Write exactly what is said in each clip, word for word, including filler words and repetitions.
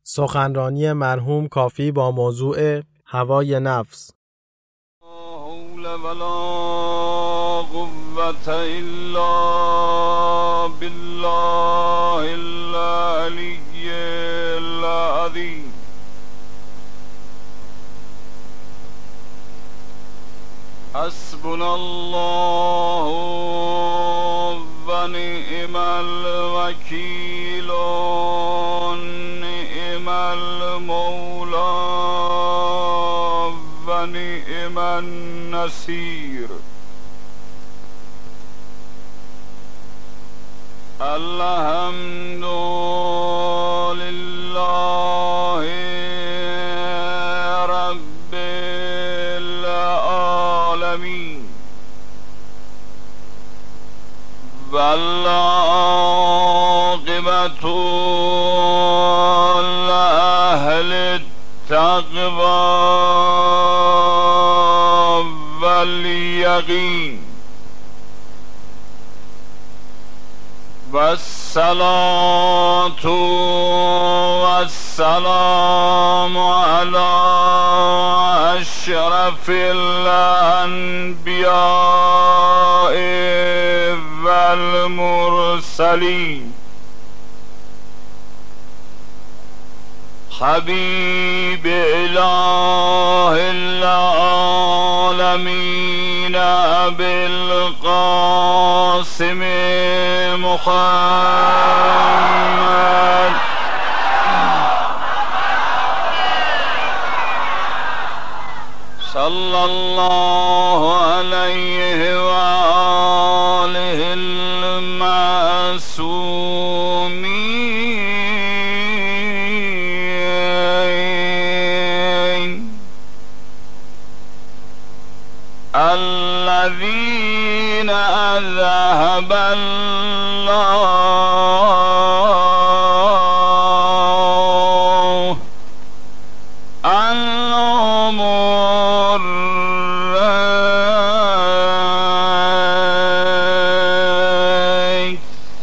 سخنرانی مرحوم کافی با موضوع هوای نفس. حول ولا قوة الا بالله العلی العظیم. حسبنا الله و نعم الوکیل نعم المولا و نعم النصیر. الحمد لله رب العالمین والعاقبة لأهل التقوى واليقين. والصلاة والسلام على أشرف الأنبياء والمرسلين حبيب إله العالمين أبي القاسم محمد صلى الله عليه وآله المعصومين الذين أذهب الله عنهم الرجس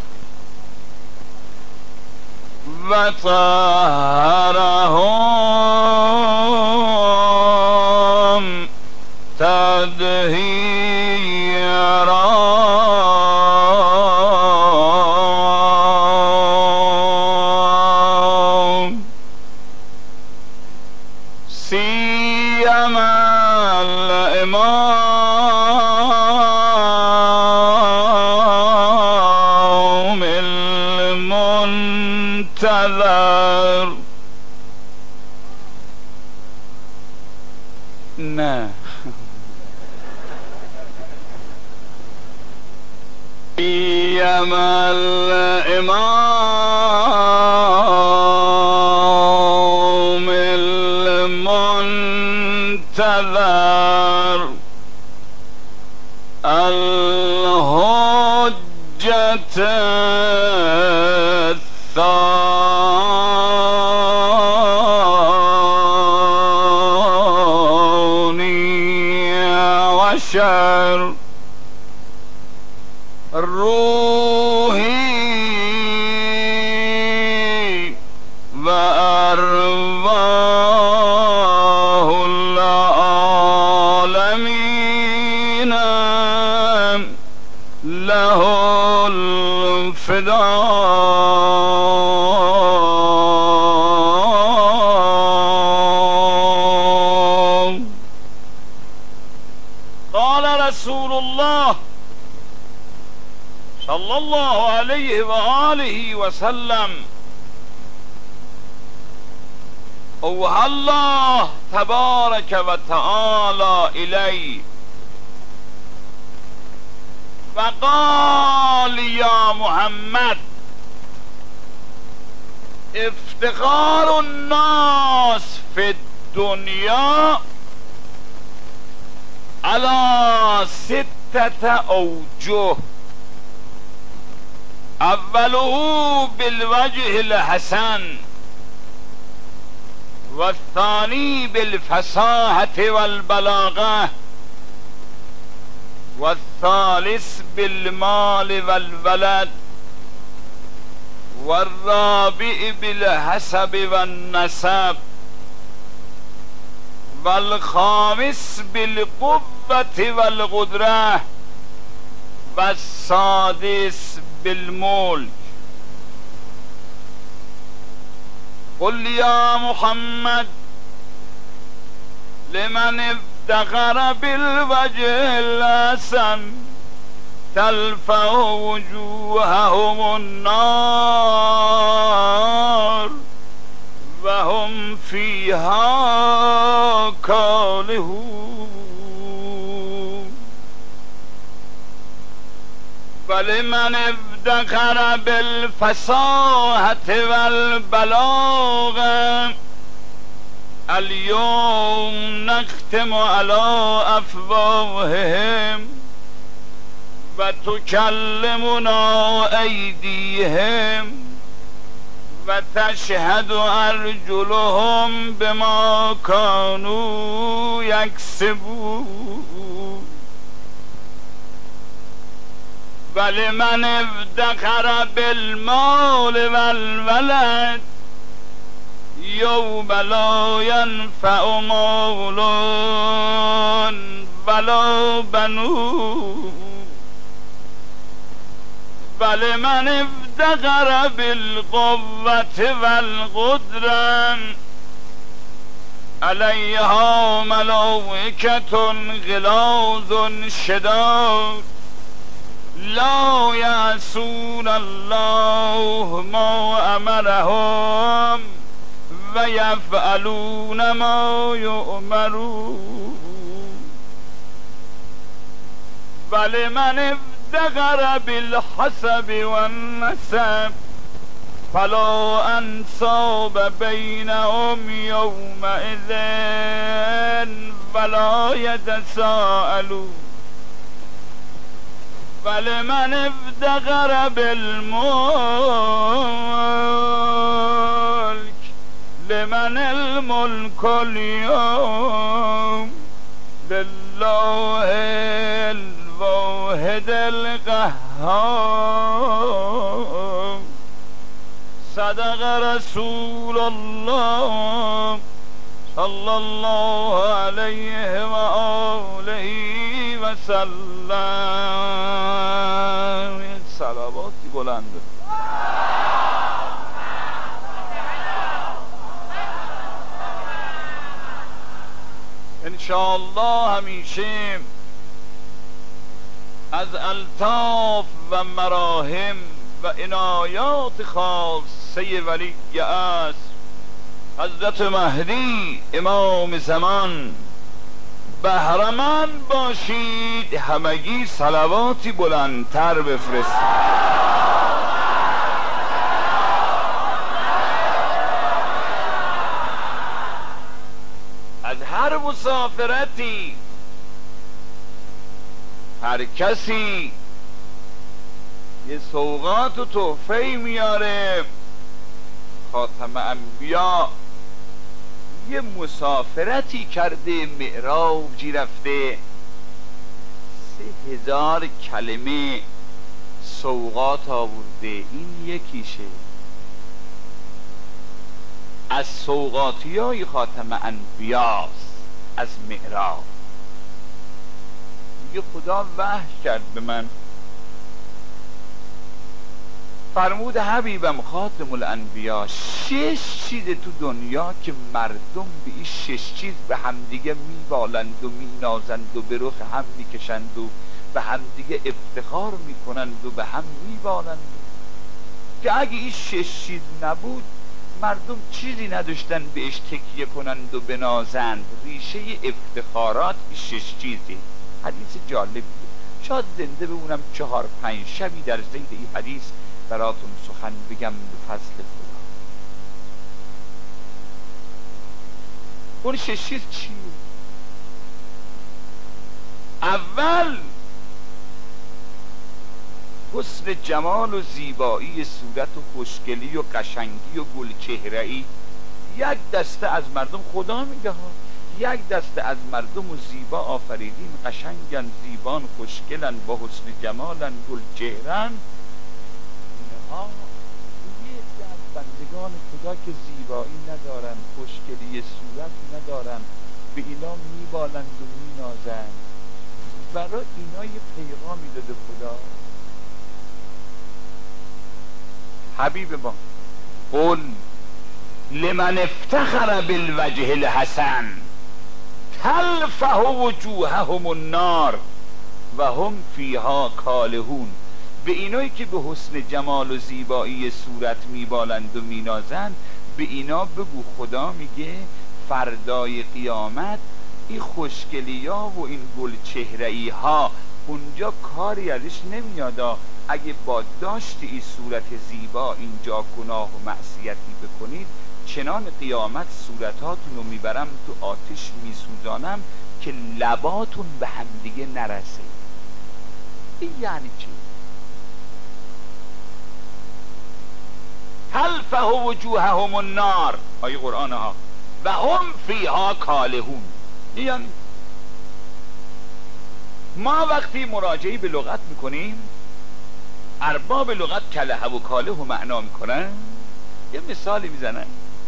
وطهرهم تطهيرا. سيما الإمام المنتظر. نه سيما الإمام المنتظر الحجة الثاني عشر روحي وأرواح العالمين له الفداء. قال رسول الله صلى الله عليه وآله وسلم اوحى الله تبارك وتعالى إلي وقال يا محمد افتقار الناس في الدنيا على ستة أوجه. أوله بالوجه الحسن والثاني بالفصاحة والبلاغة والثالث بالمال والولد والرابع بالحسب والنسب والخامس بالقوة والقدرة والسادس بالملك. قل يا محمد لمن افتخر بالوجه الحسن تلفح وجوههم النار وهم فيها كالحون. ولمن افتخر بالفصاحة والبلاغة اليوم نختم على أفواههم وتكلمنا أيديهم وتشهد أرجلهم بما كانوا يكسبون. ولمن افتخر بالمال والولد يوم لا ينفع مال ولا بنون. ولمن افتخر بالقوة والقدرة عليها ملائكة غلاظ شداد لا يعصون الله ما أمرهم ويفعلون ما يؤمرون. ولمن افتخر بالحسب والنسب فلا أنساب بينهم يومئذ ولا يتساءلون. ولمن افتخر بالملك لمن الملك اليوم لله الواحد القهار. صدق رسول الله صلى الله عليه وآله وسلم. صلواتی بلند. انشاءالله همیشه از الطاف و مراهم و عنایات خاصه ولی اصر حضرت مهدی امام زمان بهره‌مند باشید. همگی صلواتی بلندتر بفرستید. از هر مسافرتی هر کسی یه سوغات و تحفه‌ای میاره. خاتم انبیا یه مسافرتی کرده، معراجی رفته، سه هزار کلمه سوغات آورده. این یکیشه از سوغاتی های خاتم انبیاست. از معراج میگه خدا وحی کرد به من، فرمود حبیبم خاتم الانبیا شش چیز تو دنیا که مردم به این شش چیز به همدیگه میبالند و مینازند و به رخ هم میکشند و به همدیگه افتخار میکنند و به هم میبالند که اگه این شش چیز نبود مردم چیزی نداشتن بهش تکیه کنند و بنازند. ریشه افتخارات این شش چیزی. حدیث جالبیه، شاید زنده بمونم چهار پنج شبی در زید این حدیث براتون سخن بگم به فضل خدا. اون شش چیز چیه؟ اول حسن جمال و زیبایی صورت و خوشگلی و قشنگی و گلچهره‌ای. یک دسته از مردم، خدا میگه ها، یک دسته از مردم و زیبا آفریدیم، قشنگن، زیبان، خوشگلن، با حسن جمالن، گلچهرن. اینها روی بندگان خدا که زیبایی ندارن، خوشگلی صورت ندارن، به اینا میبالند و مینازند. برای اینا یه پیغامی داده خدا. حبیب ما قل لمن افتخر بالوجه الحسن تلفح وجوههم النار و هم فیها کالهون. به اینایی که به حسن جمال و زیبایی صورت میبالند و مینازند، به اینا بگو خدا میگه فردای قیامت این خوشگلی ها و این گل چهره‌ای ها اونجا کاری ازش نمیادا. اگه با داشت این صورت زیبا اینجا گناه و معصیتی بکنید، چنان قیامت صورتاتون رو میبرم تو آتش میسوزانم که لباتون به همدیگه نرسه. این یعنی چی؟ تلفح وجوههم النار، آیه قرآن ها، و هم فیها کالهون. یعنی ما وقتی مراجعه به لغت میکنیم، ارباب لغت کله و کاله و معنا میکنن. یه مثالی میزنن.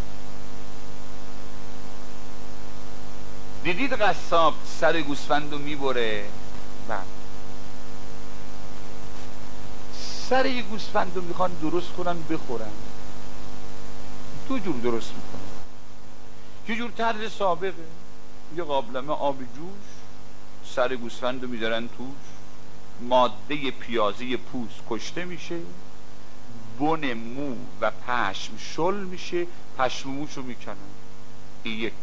دیدید قصاب سر گوسفندو میبره؟ بله. سر یه گوسفندو میخوان درست کنن بخورن، دو جور درست میکنن. یه جور طرز سابقه، یه قابلمه آب جوش، سر گوسفندو میذارن توش، ماده پیازی پوست کشته میشه، بن مو و پشم شل میشه، پشم و موشو میکنن. این یک.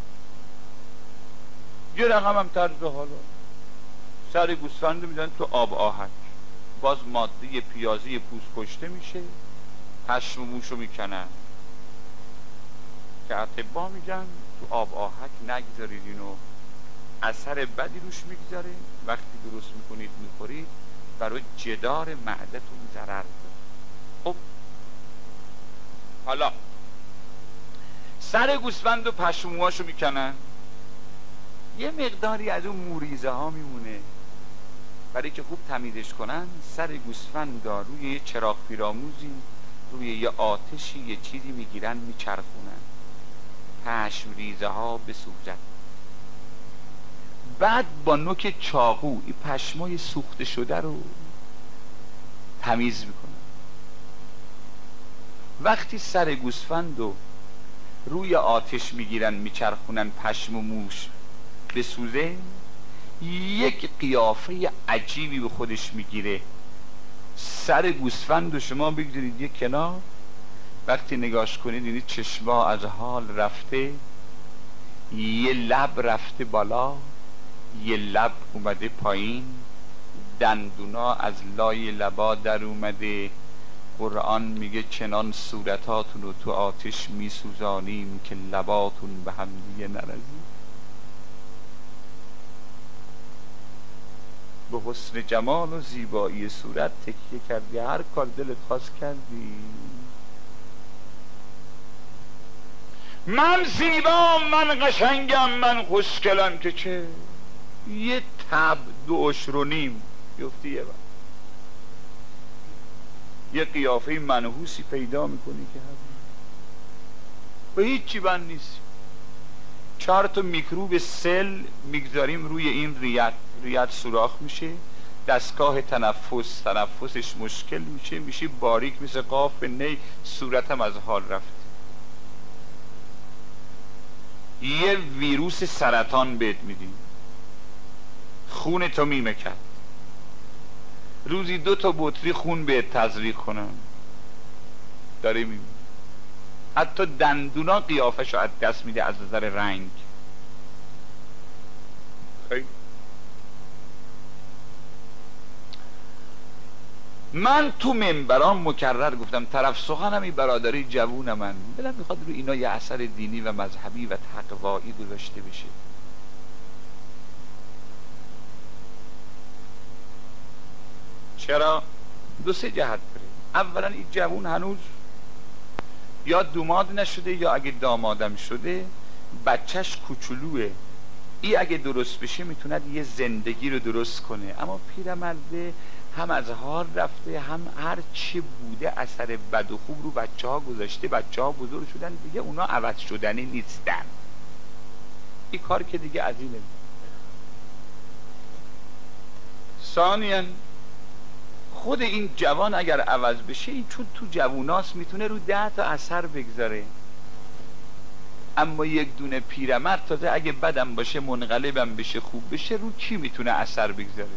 یه رقم هم طرز حالا، سر گوسفندو میذارن تو آب آهک، باز ماده پیازی پوست کشته میشه، پشم و موشو میکنن. که اطبا میگن تو آب آهک نگذارید اینو، اثر بدی روش میگذاره، وقتی درست میکنید میخورید برای جدار معدتون ضرر داره. خب حالا سر گوسفند و پشموهاشو میکنن، یه مقداری از اون موریزه ها میمونه. برای که خوب تمیزش کنن، سر گوسفند دا روی یه چراغ پیراموزی، روی یه آتشی یه چیزی میگیرن میچرخونن، پشم ریزه ها بسوزن. بعد با نوک چاقو این پشمای سوخته شده رو تمیز میکنن. وقتی سر گوسفند رو روی آتش میگیرن میچرخونن پشم و موش بسوزه، یک قیافه عجیبی به خودش میگیره. سر گوسفند رو شما بگذارید یک کنار، وقتی نگاش کنید یعنی چشما از حال رفته، یه لب رفته بالا، یه لب اومده پایین، دندونا از لای لبا در اومده. قرآن میگه چنان صورتاتون رو تو آتش میسوزانیم که لباتون به هم دیگه نرزید. به حسن جمال و زیبایی صورت تکیه کردی، هر کار دلت خواست کردی. من زیبام، من قشنگم، من خوشگلم که چه؟ یه تب دو عشر و نیم یفتی یه وقت یه قیافه منحوسی پیدا میکنی که به هیچی بند نیست. چهار تا میکروب سل میگذاریم روی این ریت، ریت سوراخ میشه، دستگاه تنفس تنفسش مشکل میشه، میشه باریک مثل قاف نی، صورتم از حال رفت. یه ویروس سرطان بهت میدیم، خون تو میمکد، روزی دو تا بطری خون بهت تزریق کنن، داره میبینی. حتی دندونا قیافشو از دست میده از نظر رنگ. خیلی من تو منبرام مکرر گفتم طرف سخنم این برادری جوون من بلن میخواد رو اینا یه اثر دینی و مذهبی و تقوایی گذاشته بشه. چرا؟ دو سه جهت داره. اولا این جوون هنوز یا دوماد نشده، یا اگه دامادم شده بچهش کوچولوه، ای اگه درست بشه میتوند یه زندگی رو درست کنه. اما پیرمرده هم از حال رفته، هم هر چی بوده اثر بد و خوب رو بچه ها گذاشته، بچه ها بزرگ شدن دیگه، اونا عوض شدنی نیستن. این کار که دیگه از اینه. ثانیاً خود این جوان اگر عوض بشه، این چون تو جووناست میتونه رو ده تا اثر بگذاره، اما یک دونه پیرمرد تازه اگه بدم باشه منقلبم بشه خوب بشه، رو کی میتونه اثر بگذاره؟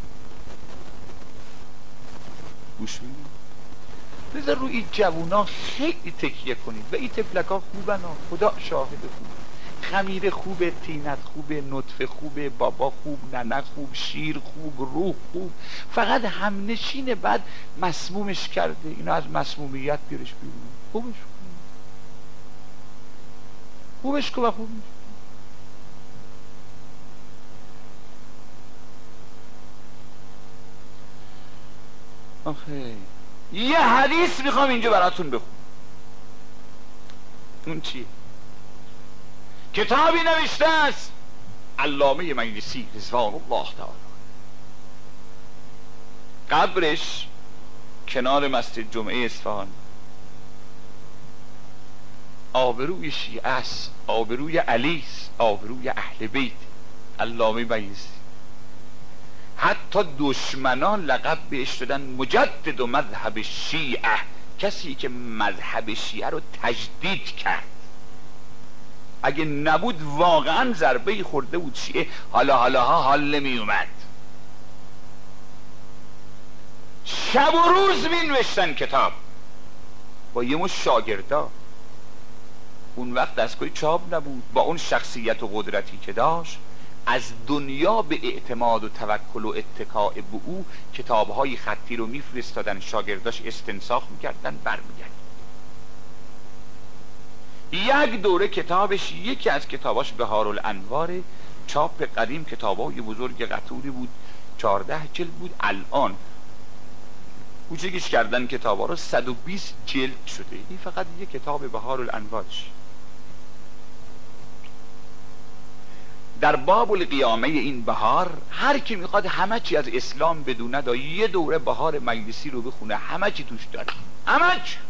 گوش میدید؟ بذار رو این جوونا خیلی تکیه کنید و این تفلکا خوبن ها، خدا شاهد خوب. خمیر خوبه، طینت خوبه، نطفه خوبه، بابا خوب، ننه خوب، شیر خوب، روح خوب. فقط همنشین بعد مسمومش کرده، اینو از مسمومیت بیارش بیرون. خوبش کن، خوبش کن و خوب میشه. آخه یه حدیث میخوام اینجا براتون بخونم. اون چیه؟ کتابی نوشته است علامه مجلسی رضوان الله تعالی، قبرش کنار مسجد جمعه اصفهان. آبروی شیعه است، آبروی علی است، آبروی اهل بیت علامه مجلسی. حتی دشمنان لقب بهش دادن مجدد و مذهب شیعه، کسی که مذهب شیعه رو تجدید کرد. اگه نبود واقعا ضربه خورده بود شیعه، حالا حالا ها حال نمی اومد. شب و روز می نوشتن کتاب با یه مش شاگردا. اون وقت دستگاه چاپ نبود، با اون شخصیت و قدرتی که داشت، از دنیا به اعتماد و توکل و اتکاء به او کتابهای خطی رو میفرستادن، شاگرداش استنساخ میکردن، برمیگردن. یک دوره کتابش، یکی از کتاباش بهارالانوار، چاپ قدیم، کتابای بزرگ قطوری بود، چهارده جلد بود. الان کوچکش کردن کتابا رو، صد و بیست جلد شده. این فقط یک کتاب بهارالانوارش. در باب القیامه این بهار، هر کی میخواد همه چی از اسلام بدونه، دا یه دوره بهار مجلسی رو بخونه، همه چی توش داره، همه چی.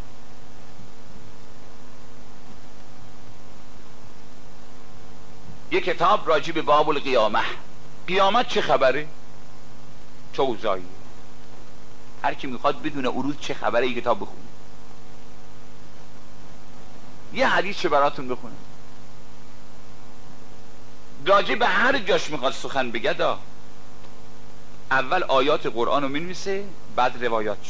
یه کتاب راجع به باب القیامه، قیامت چه خبره، چه اوضاعیه. هر کی میخواد بدونه عروض چه خبره، این کتاب بخونه. یه حدیث چه براتون بخونه، راجع به هر جاش میخواد سخن بگه، دا اول آیات قرآن رو مینویسه، بعد روایاتش.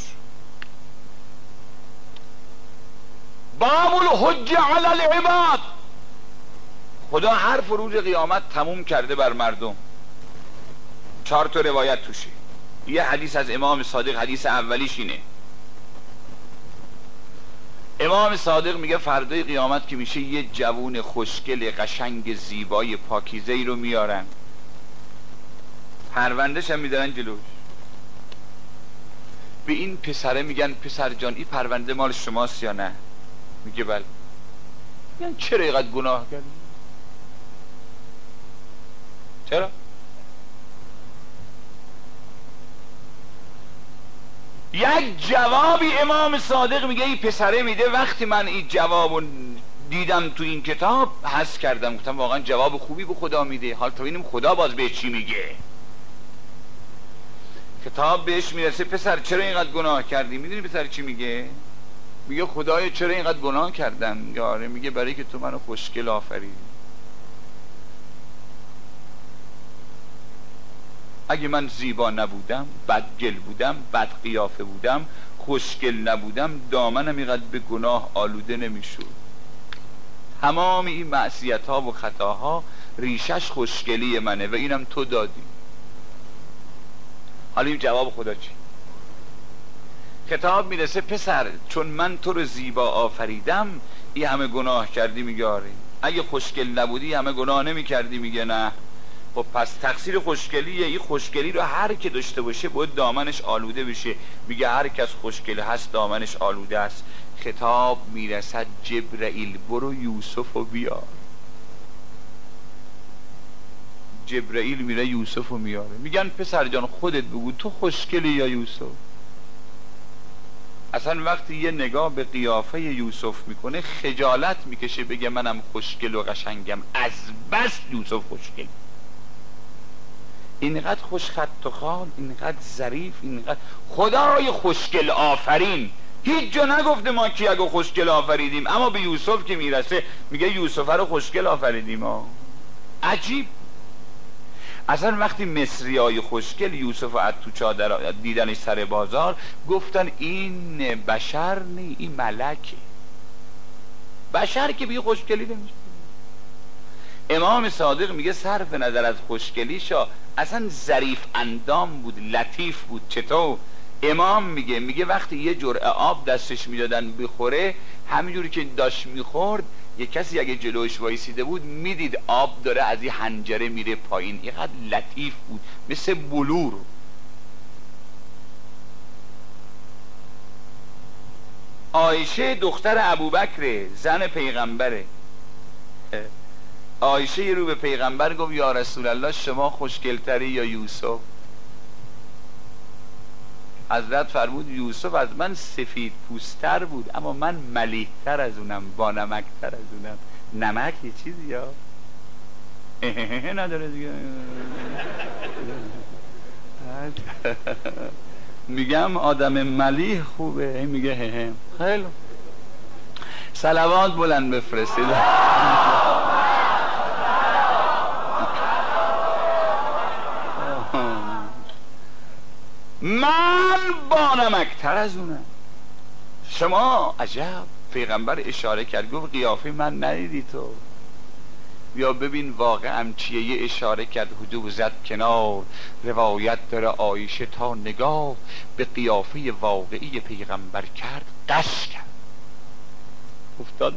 باب الحج علی العباد، خدا حرف روز قیامت تموم کرده بر مردم. چهار تا روایت توشه. یه حدیث از امام صادق، حدیث اولیش اینه. امام صادق میگه فردای قیامت که میشه، یه جوون خوشگل قشنگ زیبای پاکیزه ای رو میارن، پروندهش هم میدارن جلوش. به این پسره میگن پسر جان این پرونده مال شماست یا نه؟ میگه بله. میگن چرا اینقدر گناه کردی؟ چرا؟ یک جوابی امام صادق میگه این پسره میده، وقتی من این جوابو دیدم تو این کتاب حس کردم، گفتم واقعا جواب خوبی به خدا میده. حال تا ببینیم خدا باز به چی میگه. کتاب بهش میرسه پسر چرا اینقدر گناه کردی؟ میدونی پسر چی میگه؟ میگه خدایا چرا اینقدر گناه کردم؟ یاره میگه برای که تو منو خوشگل آفریدی. اگه من زیبا نبودم، بدگل بودم، بد قیافه بودم، خوشگل نبودم، دامنم اینقدر به گناه آلوده نمیشد. تمام این معصیت ها و خطاها ریشش خوشگلی منه و اینم تو دادی. حالا این جواب خدا چی؟ کتاب میرسه پسر چون من تو رو زیبا آفریدم این همه گناه کردی. میگه آره. اگه خوشگل نبودی همه گناه نمی کردی؟ میگه نه. خب پس تقصیر خوشگلیه. این خوشگلی رو هر که داشته باشه باید دامنش آلوده بشه. میگه هر کس خوشگل هست دامنش آلوده است. خطاب میرسد جبرائیل برو یوسف رو بیار. جبرئیل میره یوسف رو میاره، میگن پسر جان خودت بگو تو خوشگلی یا یوسف؟ اصلا وقتی یه نگاه به قیافه یوسف میکنه خجالت میکشه بگه منم خوشگل و قشنگم، از بس یوسف خوشگل، اینقدر خوش خط و خال، اینقدر ظریف، اینقدر خدای خوشگل آفرین. هیچ جا نگفته ما کیگو خوشگل آفریدیم، اما به یوسف که میرسه میگه یوسف رو خوشگل آفریدیم ها. عجیب. اصلا وقتی مصری های خوشگل یوسف از تو چادر دیدنش سر بازار گفتن این بشر نی، این ملکه. بشر که بی خوشگلی نمیشه. امام صادق میگه صرف نظر از خوشگلیشا اصلا ظریف اندام بود، لطیف بود. چطور؟ امام میگه میگه وقتی یه جرعه آب دستش میدادن بخوره، همینجوری که داشت میخورد یه کسی اگه جلوش وایسیده بود میدید آب داره از این حنجره میره پایین. اینقدر لطیف بود، مثل بلور. عایشه دختر ابوبکر زن پیغمبره. عایشه یه رو به پیغمبر گفت یا رسول الله شما خوشگلتری یا یوسف؟ حضرت فرمود یوسف از من سفید پوستر بود اما من ملیحتر از اونم، با نمکتر از اونم. نمک یه چیزی یا نداره دیگه. میگم آدم ملیح خوبه، میگه هه هه. خیلی صلوات بلند بفرستید. من با نمکتر از اونم. شما عجب. پیغمبر اشاره کرد گفت قیافه من ندیدی تو؟ یا ببین واقعا چیه. یه اشاره کرد هدوء زد کنار، روایت داره عایشه تا نگاه به قیافه واقعی پیغمبر کرد قش کرد، افتاد.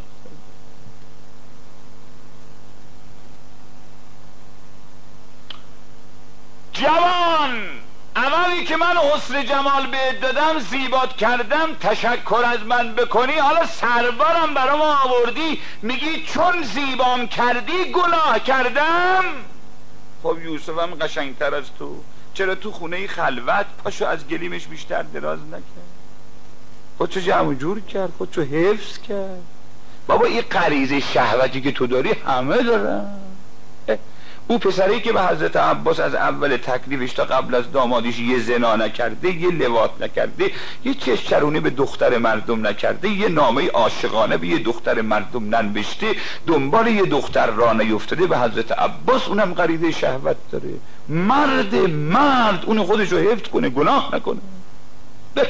جوان اولی که من حسن جمال بهت دادم زیبات کردم، تشکر از من بکنی، حالا سربارم برام آوردی میگی چون زیبام کردی گناه کردم. خب یوسفم قشنگتر از تو، چرا تو خونه خلوت پاشو از گلیمش بیشتر دراز نکرد؟ خودشو جمع جور کرد، خودشو حفظ کرد. بابا این غریزه شهوتی که تو داری همه دارن. او پسری که به حضرت عباس از اول تکلیفش تا قبل از دامادیش یه زنا نکرده، یه لواط نکرده، یه چشم چرونی به دختر مردم نکرده، یه نامه عاشقانه به یه دختر مردم ننوشته، دنبال یه دختر راه نیفتاده، به حضرت عباس اونم غریزه شهوت داره. مرد مرد اون خودشو حفظ کنه، گناه نکنه. به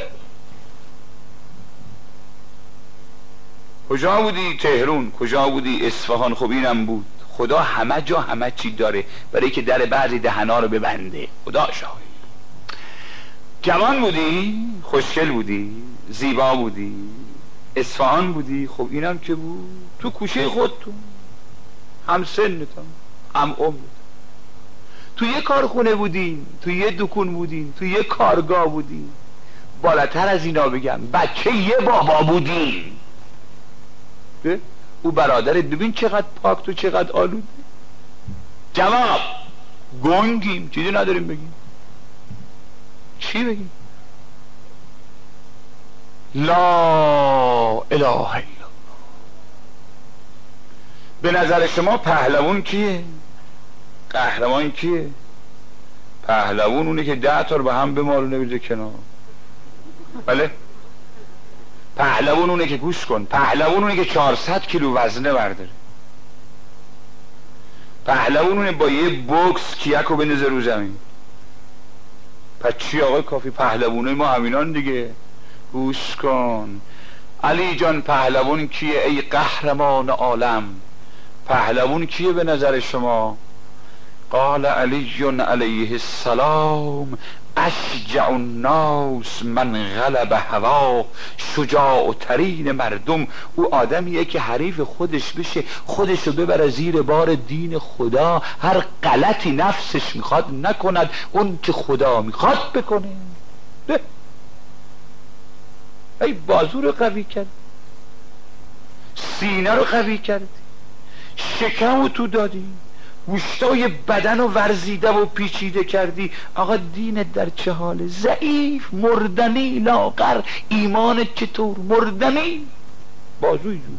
کجا بودی تهرون؟ کجا بودی اصفهان؟ خب اینم بود. خدا همه جا همه چی داره برای که در بعضی دهنا رو ببنده. خدا شاهد. جوان بودی، خوشگل بودی، زیبا بودی، اصفهان بودی. خب اینم که بود تو کوشه خودتون، هم سنتون هم عمرتون. تو یه کارخونه بودین، تو یه دکون بودین، تو یه کارگاه بودین. بالاتر از اینا بگم بچه یه بابا بودین. او برادرت ببین چقدر پاک تو چقدر آلوده. جواب گنگیم، چیزی نداریم بگیم. چی بگیم؟ لا اله الا الله. به نظر شما پهلوان کیه؟ قهرمان کیه؟ پهلوان اونه که ده تا رو به هم بمالونه بذاره کنار. بله؟ پهلوان اونه که گوش کن، پهلوان اونه که چهارصد کیلو وزنه برداره. پهلوان اونه با یه بوکس کیک رو بندازه رو زمین. پس چی آقای کافی؟ پهلوانه ما همینان دیگه. گوش کن علی جان، پهلوان کیه ای قهرمان عالم؟ پهلوان کیه به نظر شما؟ قال علی علیه السلام اشجع الناس من غلب هوا. شجاع ترین مردم او آدمیه که حریف خودش بشه، خودشو ببره زیر بار دین خدا، هر غلطی نفسش میخواد نکند، اون که خدا میخواد بکنه. به ای بازو رو قوی کرد، سینه رو قوی کردی، شکم رو تو دادی، گوشتای بدن رو ورزیده و پیچیده کردی. آقا دینت در چه حاله؟ ضعیف، مردنی، لاغر. ایمانت چطور؟ مردنی، بازوی جون.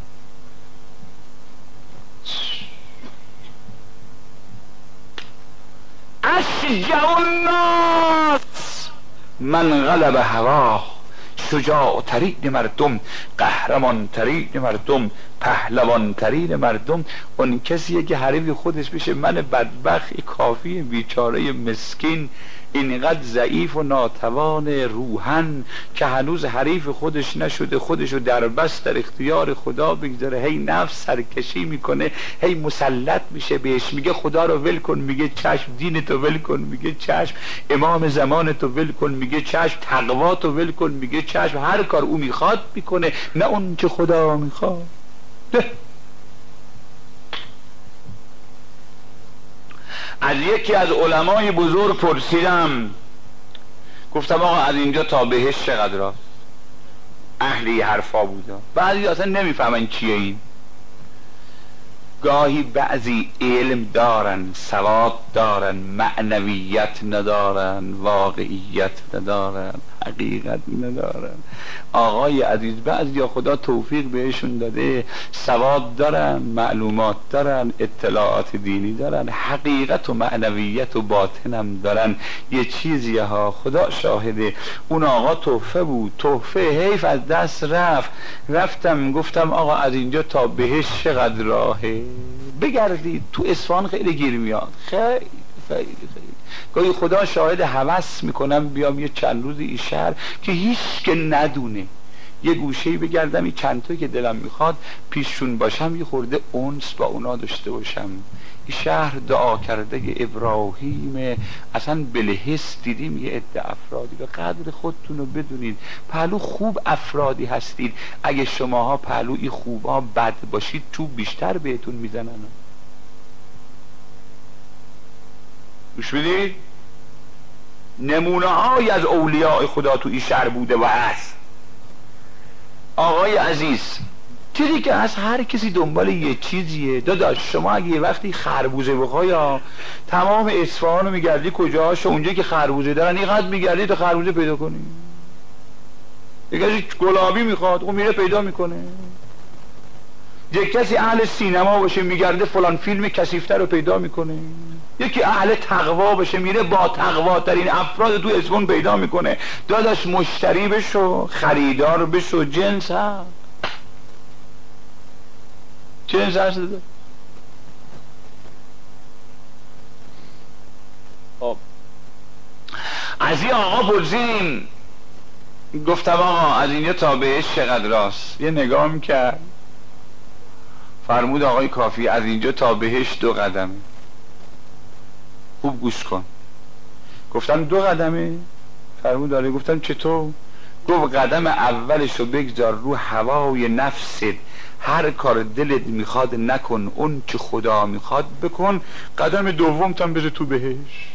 اشجع الناس من غلب هواه، شجاع ترین مردم، قهرمان ترین مردم، پهلوان ترین مردم اون کسیه که حریف خودش بشه. من بدبخت کافی بیچاره مسکین اینقدر ضعیف و ناتوان روحن که هنوز حریف خودش نشده، خودشو در بست در اختیار خدا بگذاره، هی نفس سرکشی میکنه، هی مسلط میشه بهش، میگه خدا رو ول کن، میگه چشم، دینتو ول کن، میگه چشم، امام زمانتو ول کن، میگه چشم، تقواتو ول کن، میگه چشم. هر کار او میخواد میکنه، نه اون چه خدا میخواد. از یکی از علمای بزرگ پرسیدم، گفتم آقا از اینجا تا بهشت چقدر است؟ اهلی حرفا بودا، بعضی اصلا نمیفهمن چیه این. گاهی بعضی علم دارن، سواد دارن، معنویت ندارن، واقعیت ندارن، حقیقت ندارن. آقای عزیز بعضی خدا توفیق بهشون داده، سواد دارن، معلومات دارن، اطلاعات دینی دارن، حقیقت و معنویت و باطنم دارن. یه چیزیه ها، خدا شاهده، اون آقا تحفه بود، تحفه، حیف از دست رفت. رفتم گفتم آقا از اینجا تا بهش چقدر راهه؟ بگردید تو اصفهان خیلی گیر میاد، خیلی خیلی خیلی. گاهی خدا شاهد هوس میکنم بیام یه چند روزی این شهر که هیچ که ندونه، یه گوشه‌ای بگردم، این چند تایی که دلم میخواد پیششون باشم، یه خورده انس با اونا داشته باشم. این شهر دعا کرده ابراهیم، اصلا بلحس دیدیم یه عده افرادی. به قدر خودتون رو بدونید، پهلو خوب افرادی هستید. اگه شماها پهلوی خوبا بد باشید چوب بیشتر بهتون میزنن. گوش بدید، نمونه های از اولیاء خدا تو این شهر بوده و هست. آقای عزیز، چیزی که از هر کسی دنبال یه چیزیه. داداش شما اگه یه وقتی خربوزه بخوای، تمام اصفهان رو میگردی کجاش، اونجا که خربوزه دارن اینقدر میگردی تا خربوزه پیدا کنی. یه کسی گلابی میخواد، اون میره پیدا میکنه. یک کسی اهل سینما باشه میگرده فلان فیلم کثیف‌تر رو پیدا میکنه. یکی اهل تقوا باشه میره با تقوا ترین افراد تو اصفهان پیدا میکنه. داداش مشتری بشو، خریدار بشو، جنس هست، جنس هست. خب از این آقا پرسیدیم، گفتم آقا از اینجا تا بهش چقدر راست؟ یه نگاه میکرد، فرمود آقای کافی از اینجا تا بهش دو قدمه. خوب گوش کن. گفتم دو قدمه؟ فرمود آره. گفتم چطور؟ گفت قدم اولشو بگذار رو هوای نفست، هر کار دلت میخواد نکن، اون چه خدا میخواد بکن. قدم دوم تام بذار تو بهش.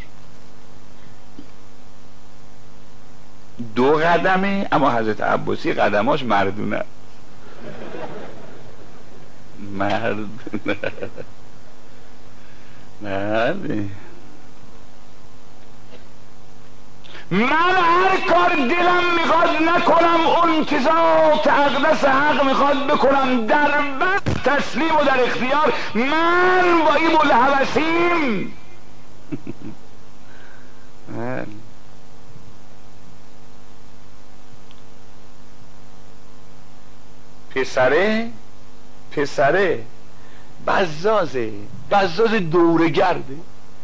دو قدمه، اما حضرت عباسی قدماش مردونه، مردونه مرده. من هر کار دلم میخواد نکنم، اون که ذات اقدس حق میخواد بکنم، در بس تسلیم و در اختیار. من با این بلحوثیم. پسره پسره بزازه، بزاز دورگرده،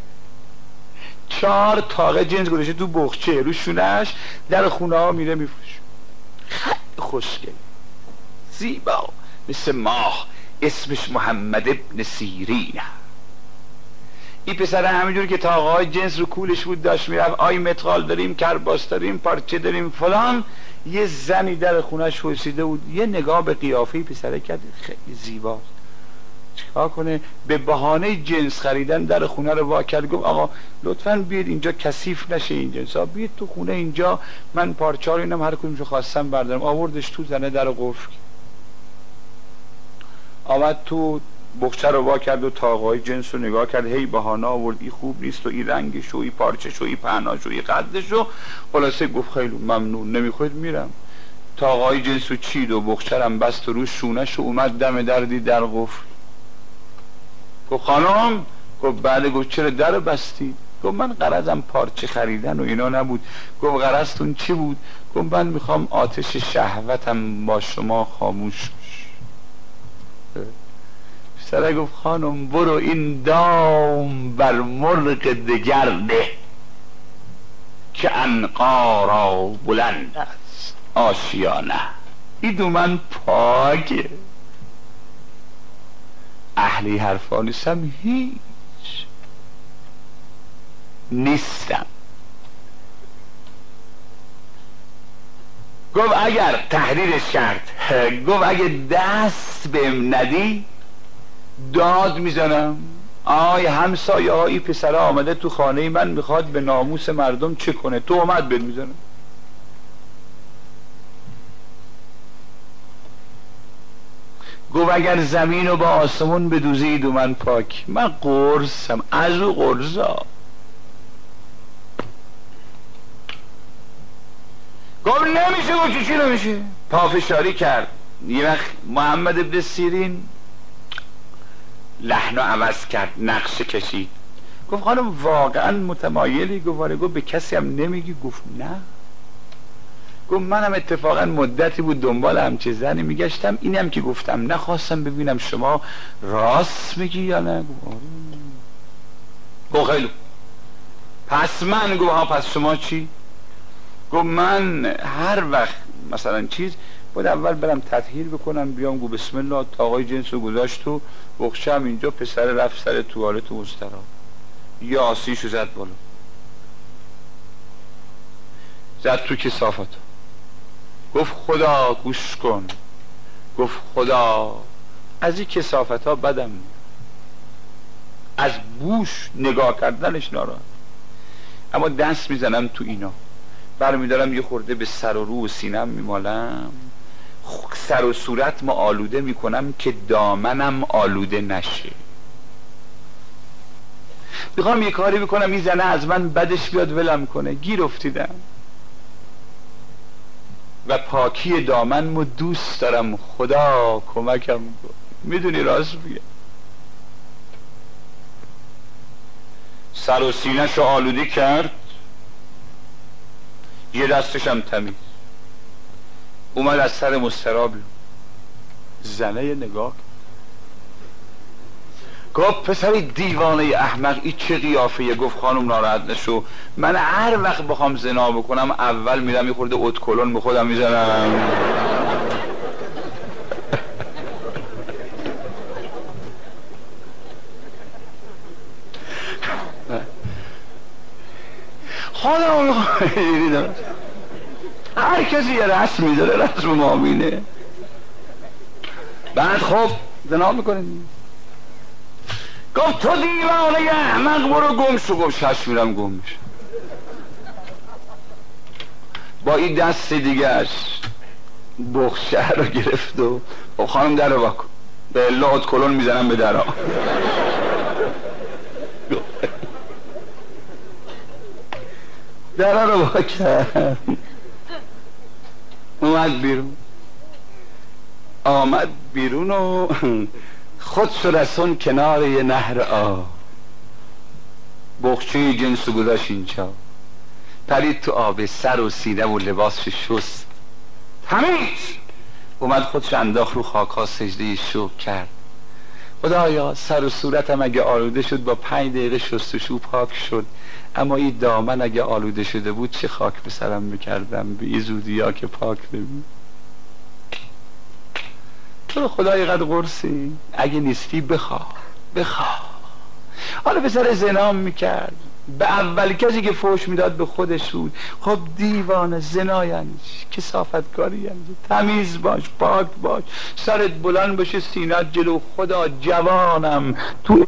چهار تاقه جنس گذاشته تو بخچه رو شونش، در خونه ها میره میفروشه. خیلی خوشگل، زیبا، مثل ماه. اسمش محمد ابن سیرینه. این پسره همینجور که تاقه های جنس رو کولش بود داشت میرفت، آی متقال داریم، کرباس داریم، پارچه داریم، فلان. یه زنی در خونش وایسیده بود، یه نگاه به قیافه پسره کرد، خیلی زیباست. چیکار کنه؟ به بهانه جنس خریدن در خونه رو وا کرد. گفت آقا لطفاً بیاید اینجا، کثیف نشه این جنس ها، بیاید تو خونه اینجا، من پارچه رو اینم هر کدومشو خواستم بردارم. آوردش تو، زنه در قفل آمد تو، بخچه رو وا کرد و تاقای جنس رو نگاه کرد، هی بهانه آورد این خوب نیست و این رنگش و این پارچش و این پهناش و این قدش و خلاصه گفت خیلی ممنون، نمیخواید میرم. تاقای جنس رو چید و بخچه رو بست و روش شونش و اومد دم دردی در قفل. گفت خانم، گفت بله. گفت چرا در رو بستی؟ گفت من غرضم پارچه خریدن و اینا نبود. گفت غرضتون چی بود؟ گفت من میخوام آتش شهوتم با شما خاموش سره. گفت خانم برو این دام بر مرغ دگر ده که عنقا را بلند است آشیانه. این دو من پاکه، اهلی حرفا نیستم، هیچ نیستم. گفت اگر تحریرش کرد، گفت اگه دست بهم ندی داد میزنم. آی همسایه هایی پسره آمده تو خانه من میخواد به ناموس مردم چه کنه، تو اومد بهت میزنم. گفت اگر زمین رو با آسمون بدوزید و من پاک، من قرصم از او قرصا. گفت نمیشه. گفت چی نمیشه؟ پافشاری کرد. یه وقت محمد ابن سیرین لحن عوض کرد، نقشه کشید. گفت خانم واقعا متمایلی؟ گفت گفت به کسی هم نمیگی؟ گفت نه. گفت منم اتفاقا مدتی بود دنبال همچه زنی میگشتم، اینم که گفتم نخواستم ببینم شما راست میگی یا نه. گفت خیلی. پس من. گفت ها پس شما چی؟ گفت من هر وقت مثلا چیز باید اول برم تطهیر بکنم بیام. گفت بسم الله. تاقای جنس رو گذاشت و بخشم اینجا، پسر رفت سر توالت و مسترا، یا آسیشو زد بالا، زد تو کثافتو. گفت خدا گوش کن. گفت خدا از این کثافت ها بدم میاد، از بوش نگاه کردنش ناراحت، اما دست میزنم تو اینا، برمیدارم یه خورده به سر و رو و سینم میمالم، سر و صورت ما آلوده میکنم که دامنم آلوده نشه. میخوام یه کاری بکنم این زنه از من بدش بیاد ولم کنه. گیر افتیدم و پاکی دامنمو دوست دارم، خدا کمکم کن. میدونی راست میگه. سر و سینه‌شو آلوده کرد، یه دستشم تمیز، اومد از سر مستراب زنه نگاه گفت پسری دیوانه احمق این چه قیافه؟ گفت خانم ناراحت نشو، من هر وقت بخوام زنا بکنم اول میرم یه خورده اتکلون به خودم میزنم. خدا هر کسی یه رسمی داره، رسم مامینه. بعد خب زنا میکنیم. گفت تو دیوانه احمق برو گم شو. گفت شش میرم گم میشه. با این دست دیگهش بخشه رو گرفت و خب خانم در رو باکن، به الله کلون میزنم به درها. در رو باکن. اومد بیرون. آمد بیرون و خودش رسون کنار یه نهر آب. بخچه جنس گذاشت اینجا، پرید تو آب، سر و سینه و لباسش شست تمیز. اومد خودش انداخت رو خاکا، سجده شکر کرد. خدایا سر و صورتم اگه آلوده شد با پنج دقیقه شستشو پاک شد، اما این دامن اگه آلوده شده بود چه خاک به سرم میکردم به این زودی ها که پاک نمید. تو خدای قد قرصی، اگه نیستی بخواه بخواه. حالا به سر زنا میکرد، به اول کسی که فوش میداد به خودش بود. خب دیوانه، زنا یعنی کثافتکاری یعنی تمیز باش، پاک باش، سرت بلند باشه، سینت جلو. خدا جوانم تو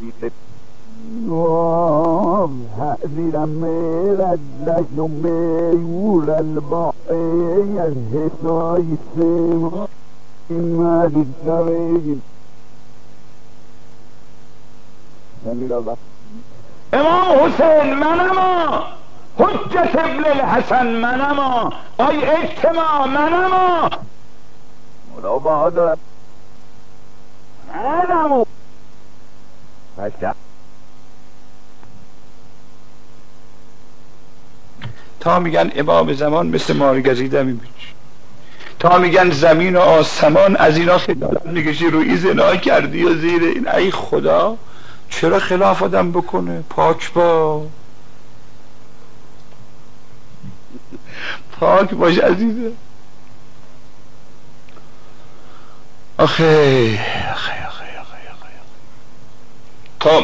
زیرم میرد لجن و میور الباقی از حسای سیما این مدید دارید امام حسین منما، حجت ابن الحسن منما، آی اجتماع منما، مولا بهادر منما پشت تا میگن امام زمان مثل مار گزیده میبینی، تا میگن زمین و آسمان از اینا خجالت میکشی، روی زنا کردی و زیر این. ای خدا چرا خلاف آدم بکنه؟ پاک با پاک باش عزیزه. آخه آخه آخه آخه آخه خب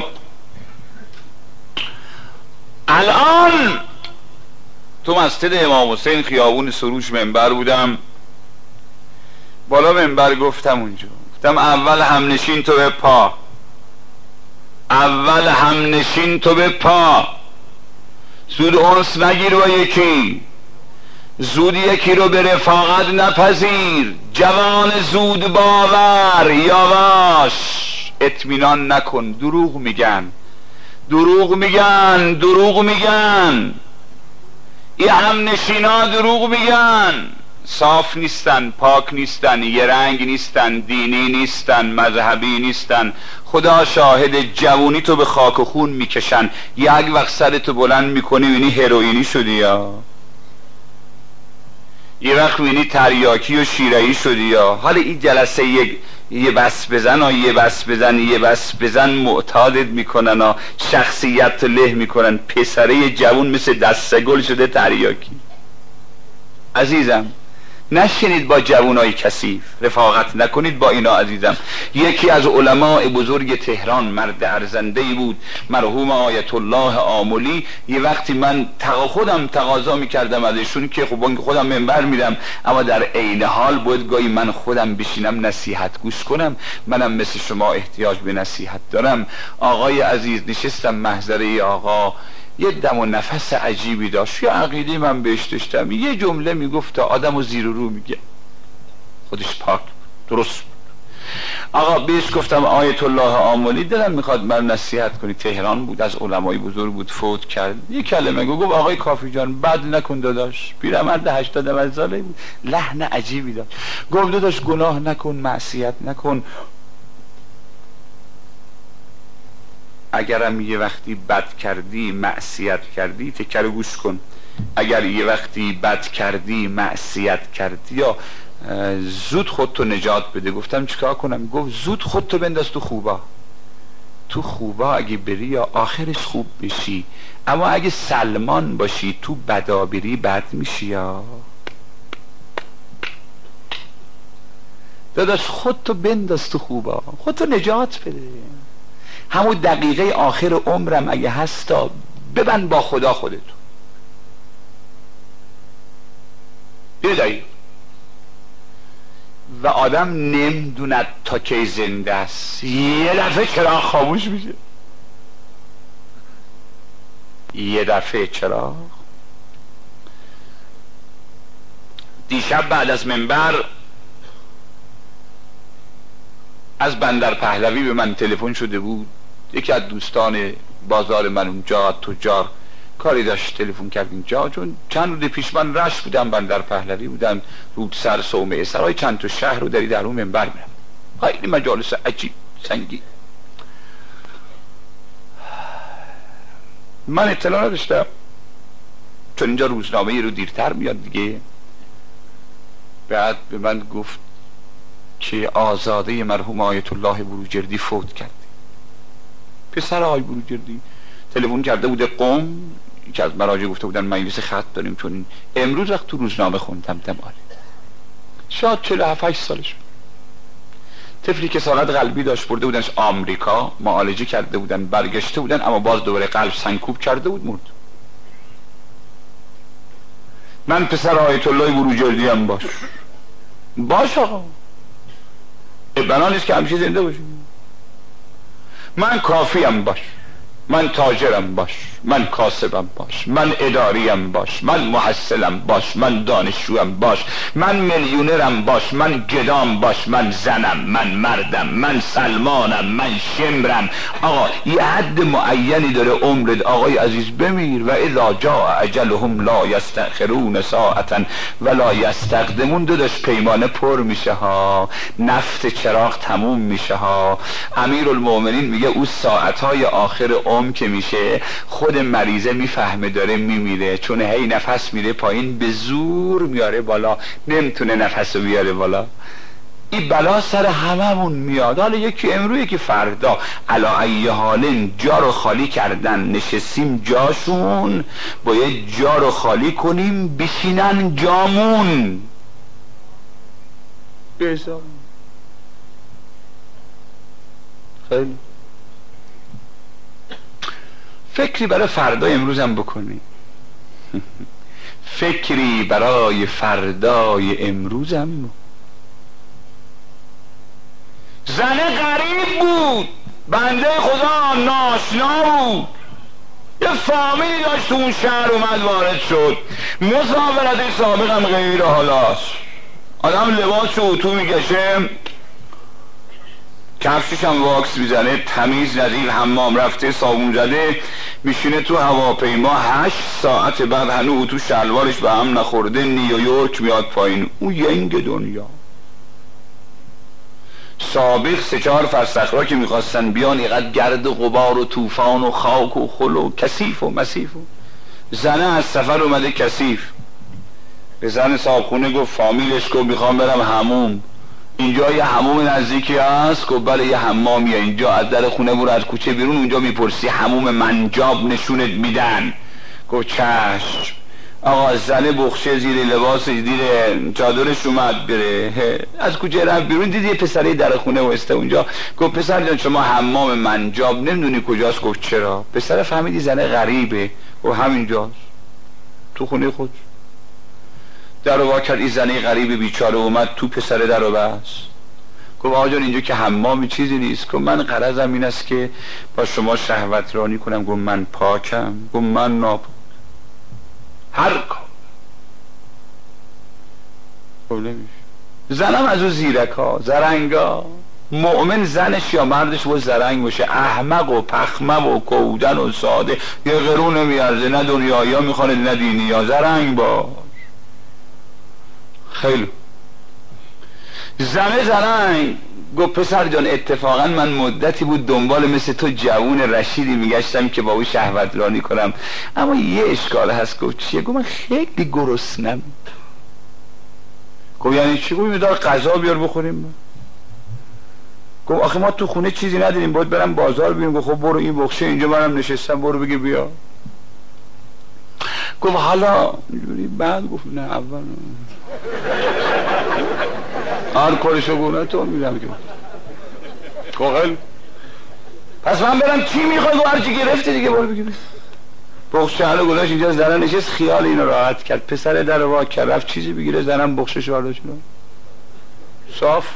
الان تو مسجد امام حسین خیابون سروش منبر بودم، بالا منبر گفتم اونجا، گفتم اول همنشین تو به پا، اول همنشین تو به پا، زود انس نگیر با یکی، زود یکی رو به رفاقت نپذیر، جوان زود باور یاواش، اطمینان نکن، دروغ میگن دروغ میگن دروغ میگن این همنشینا دروغ میگن، صاف نیستن، پاک نیستن، یه رنگ نیستن، دینی نیستن، مذهبی نیستن. خدا شاهد جوونی تو به خاک و خون میکشن، یک وقت سرتو بلند میکنی وینی هروئینی شدی، یا یه وقت وینی تریاکی و شیرهی شدی. یا حالا این جلسه یک یه بس بزن ها یه بس بزن یه بس بزن معتادت میکنن ها، شخصیت له میکنن، پسره جوون مثل دسته گل شده تریاکی. عزیزم نشینید با جوانای کثیف، رفاقت نکنید با اینا عزیزم. یکی از علماء بزرگ تهران مرد ارزنده‌ای بود، مرحوم آیت الله آملی. یه وقتی من تقا خودم تقاضا میکردم ازشون که خب خودم منبر میرم، اما در عین حال باید گاهی من خودم بشینم نصیحت گوش کنم، منم مثل شما احتیاج به نصیحت دارم. آقای عزیز نشستم محضره آقا، یه دم و نفس عجیبی داشت، یا عقیده من بهش داشتم، یه جمله میگفت آدم و زیر و رو میگه، خودش پاک درست بود. آقا بهش گفتم آیت الله آملی دلم میخواد من نصیحت کنی، تهران بود، از علمای بزرگ بود، فوت کرد. یه کلمه گفت آقای کافی جان بد نکن داداش، پیرمرد هشتاد ساله بود، لحن عجیبی داشت، گفت داداش گناه نکن، معصیت نکن، اگرم یه وقتی بد کردی معصیت کردی، تکر گوش کن، اگر یه وقتی بد کردی معصیت کردی یا زود خودتو نجات بده. گفتم چیکار کنم؟ گفت زود خودتو بنداز تو خوبا، تو خوبا اگه بری یا آخرش خوب بشی، اما اگه سلمان باشی تو بدا بری بد میشی. یا داداش خودتو بنداز تو خوبا، خودتو نجات بده. همون دقیقه آخر عمرم اگه هستا ببند با خدا خودتو، یه دقیقه. و آدم نمیدوند تا کی زنده است، یه دفعه چراغ خاموش میشه، یه دفعه چراغ. دیشب بعد از منبر از بندر پهلوی به من تلفن شده بود، یکی از دوستان بازار من اونجا تجار کاری داشت، تلفن کرد اینجا، چون چند روز پیش من رشت بودم، بندر پهلوی بودم، رودسر، صومعه سرای چند تا شهر رو داری در اون منبر میرم، خیلی مجالس عجیب سنگی. من اطلاع نداشتم، چون اینجا روزنامه رو دیرتر میاد دیگه. بعد به من گفت که آزاده مرحوم آیت الله بروجردی فوت کرد. پسر آقای بروجردی تلفن کرده بوده قم، که از مراجع گفته بودن مجلس خط داریم، چون امروز وقت تو روزنامه خوندم دماره شاید چهل و هفت سالش بود. طفلی که سالت قلبی داشت، برده بودنش آمریکا، معالجه کرده بودن، برگشته بودن، اما باز دوباره قلب سنکوب کرده بود، مرد. من پسر آیت الله بروجردی هم باش باش آقا، بنا نیست که همیشه زنده باشیم، من کافی هم باش. من تاجرم باش، من کاسبم باش، من اداریم باش، من محصلم باش، من دانشجویم باش، من میلیونرم باش، من گدام باش، من زنم، من مردم، من سلمانم، من شمرم. آقا یه حد معینی داره عمرت آقای عزیز، بمیر. و اذا جاء اجلهم لا یستأخرون ساعتا ولا یستقدمون. داداش پیمانه پر میشه ها، نفت چراغ تموم میشه ها. امیرالمومنین میگه او ساعتهای آخر عمر که میشه خود مریضه میفهمه داره میمیره، چون هی نفس میره پایین به زور میاره بالا، نمیتونه نفس رو بیاره بالا. این بلا سر هممون میاد، حالا یکی امروز یکی فردا. علا ای حالن جا رو خالی کردن، نشستیم جاشون، باید جا رو خالی کنیم بشینن جامون. بزا خیلی فکری برای فردای امروزم بکنی، فکری برای فردای امروزم. زن غریب بود، بنده خدا ناشنا بود، یه فامیلی داشت تو اون شهر، اومد وارد شد. مسافرت سابق هم غیر حالاست، آدم لباس اتو میکشه، کفشش هم واکس میزنه، تمیز نظیف، حمام رفته، صابون زده، میشینه تو هواپیما هشت ساعت بعد هنوز تو شلوارش به هم نخورده نیویورک میاد پایین. اون ینگ دنیا. سابق سه چهار فرسخ که میخواستن بیان، اینقدر گرد و غبار و طوفان و خاک و خل و کثیف و مسیف و زنه از سفر اومده کثیف، به زن صاحبخونه گفت، فامیلش گفت میخوام برم حموم، اینجا یه حموم نزدیکی هست؟ گفت بله یه حمامیه اینجا، از در خونه برو از کوچه بیرون، اونجا میپرسی حموم منجاب نشونت میدن. گفت چشم. آقا زنه بخشه زیر لباس زیر چادرش اومد بره، از کوچه رفت بیرون، دید یه پسره در خونه وسته اونجا. گفت پسر جان شما حمام منجاب نمیدونی کجاست؟ گفت چرا؟ پسر فهمیدی زنه غریبه؟ گفت همینجاست تو خونه خود. در رو وا کرد، این زنه غریب بیچاره اومد تو، پسره در رو بست. گفت آقا جان اینجا که حمامی چیزی نیست. گفت من غرضم این است که با شما شهوت رانی کنم. گفت من پاکم. گفت من ناپاک. هر کار گفت نمیشه. زنم از اون زیرکا زرنگا. مؤمن زنش یا مردش با زرنگ باشه، احمق و پخمه و کودن و ساده، یه قرون نمیارزه، نه دنیایی ها میخوانه نه دینی ها، زرنگ باش. خیلی زنه زرنگ. گفت پسر جان اتفاقا من مدتی بود دنبال مثل تو جوون رشیدی میگشتم که با او شهوت رانی کنم، اما یه اشکال هست. گفت چیه؟ گفت من خیلی گرسنم. گفت یعنی چی؟ گفت میدار غذا بیار بخوریم. گفت آخه ما تو خونه چیزی نداریم، باید برم بازار بیارم. گفت خب برو این بخشه اینجا منم نشستم، برو بگی بیا. گفت حالا اینجوری بعد؟ گفت نه اول هر کارشو گونه تو میدم که کوغل. پس من برم چی میخوای؟ گفت هرچی گرفتی دیگه برو بگی. بخشه هلو گذاشت اینجا، زنم نشست خیال اینو راحت کرد. پسر در رو وا کرد رفت چیزی بگیره، زنم بخشش برداشت صاف.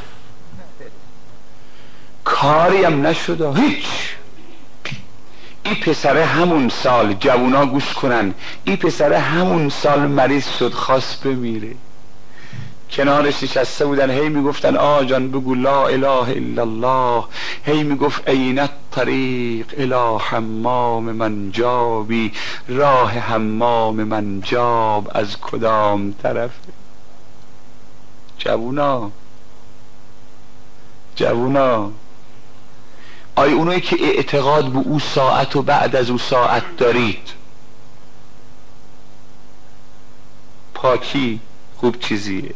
کاری هم نشد هیچ. این پسره همون سال، جوونا گوش کنن، این پسره همون سال مریض شد، خواست بمیره. کنارش نشسته بودن، هی میگفتن آ جان بگو لا اله الا الله، هی میگفت این الطریق الی حمام منجابی، راه حمام منجاب از کدام طرفه؟ جوونا جوونا آی اونایی که اعتقاد به او ساعت و بعد از او ساعت دارید، پاکی خوب چیزیه.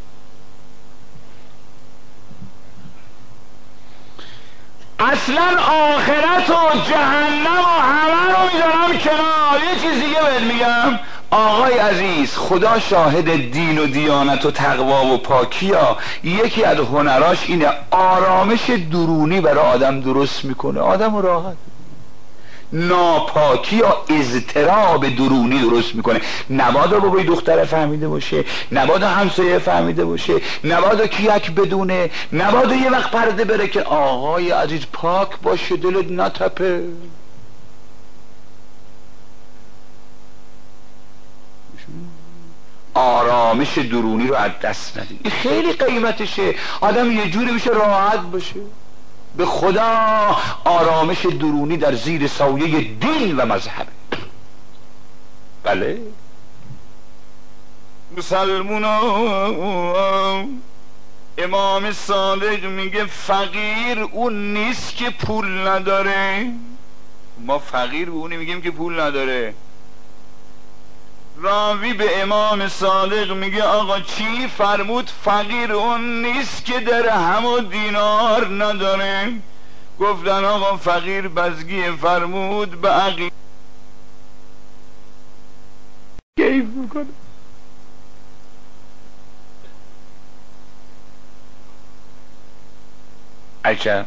اصلا آخرت و جهنم و همه رو میذارم کنار. یه چیز دیگه بهت میگم آقای عزیز، خدا شاهد دین و دیانت و تقوا و پاکی ها. یکی از هنراش اینه آرامش درونی برای آدم درست میکنه، آدم راحت. ناپاکی یا اضطراب درونی درست میکنه. نبادا بابای دختر فهمیده باشه، نبادا همسایه فهمیده باشه، نبادا کیک بدونه، نبادا یه وقت پرده بره. که آقای عزیز پاک باشه، دلت نتپه. پاکی خوب چیزیه. اصلا آخرت و جهنم و همه رو میذارم کنار. یه چیز دیگه بهت میگم آقای عزیز، خدا شاهد دین و دیانت و تقوا و پاکی ها. یکی از هنراش اینه آرامش درونی برای آدم درست میکنه. نبادا بابای دختر فهمیده باشه، نبادا همسایه فهمیده باشه، نبادا کیک بدونه، نبادا یه وقت پرده بره. که آقای عزیز پاک باشه، دلت نتپه. آرامش درونی رو از دست ندید. این خیلی قیمتشه، آدم یه جوری میشه راحت باشه. به خدا آرامش درونی در زیر سایه دین و مذهب. بله مسلمونان، امام صادق میگه فقیر اون نیست که پول نداره. ما فقیر به اونی میگیم که پول نداره. راوی به امام صادق میگه آقا چی؟ فرمود فقیر اون نیست که درهم و دینار نداره. گفتن آقا فقیر بزگی. فرمود به عقیده کیف میکنه. عجب.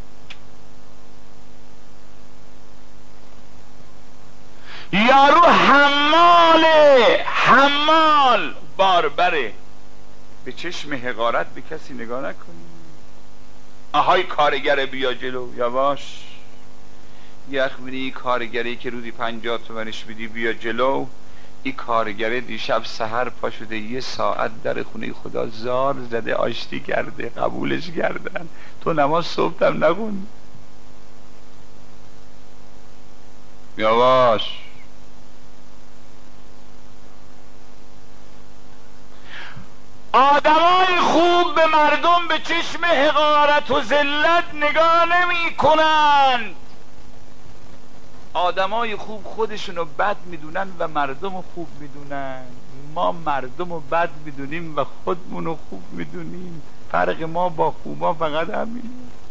یارو حماله، حمال باربره، به چشم حقارت به کسی نگاه نکنی. آهای کارگر بیا جلو، یواش. یخ بینی کارگری که روزی پنجاه تومنش میدی بیا جلو. این کارگره دیشب سحر پا شده یه ساعت در خونه خدا زار زده آشتی کرده، قبولش کردن. تو نماز صبح هم نخون. یواش. آدمای خوب به مردم به چشم حقارت و ذلت نگاه نمی کنند. آدمای خوب خودشونو بد میدونن و مردمو خوب میدونن. ما مردمو بد میدونیم و خودمونو خوب میدونیم. فرق ما با خوبا فقط همینه.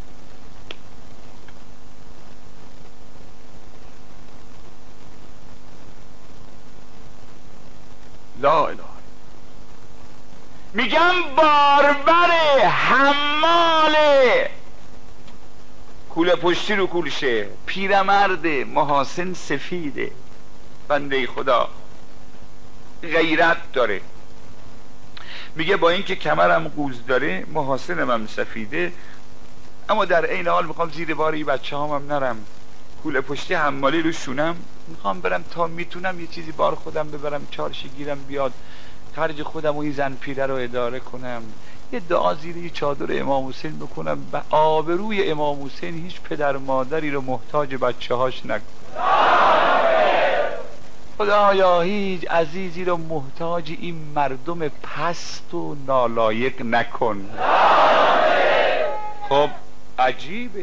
لا اله. میگم باربره، حماله، کوله پشتی رو کولشه، پیرمرده، محاسن سفیده، بنده خدا غیرت داره. میگه با اینکه کمرم قوز داره محاسنم هم سفیده، اما در عین حال میخوام زیر باری بچه هم نرم. کوله پشتی حمالی رو شونم، میخوام برم تا میتونم یه چیزی بار خودم ببرم، چارشی گیرم بیاد، خرج خودم و این زن پیره رو اداره کنم، یه دعا زیر یه چادر امام حسین بکنم. به آبروی امام حسین هیچ پدر مادری رو محتاج بچه هاش نکن. خدایا هیچ عزیزی رو محتاج این مردم پست و نالایق نکن. خب عجیبه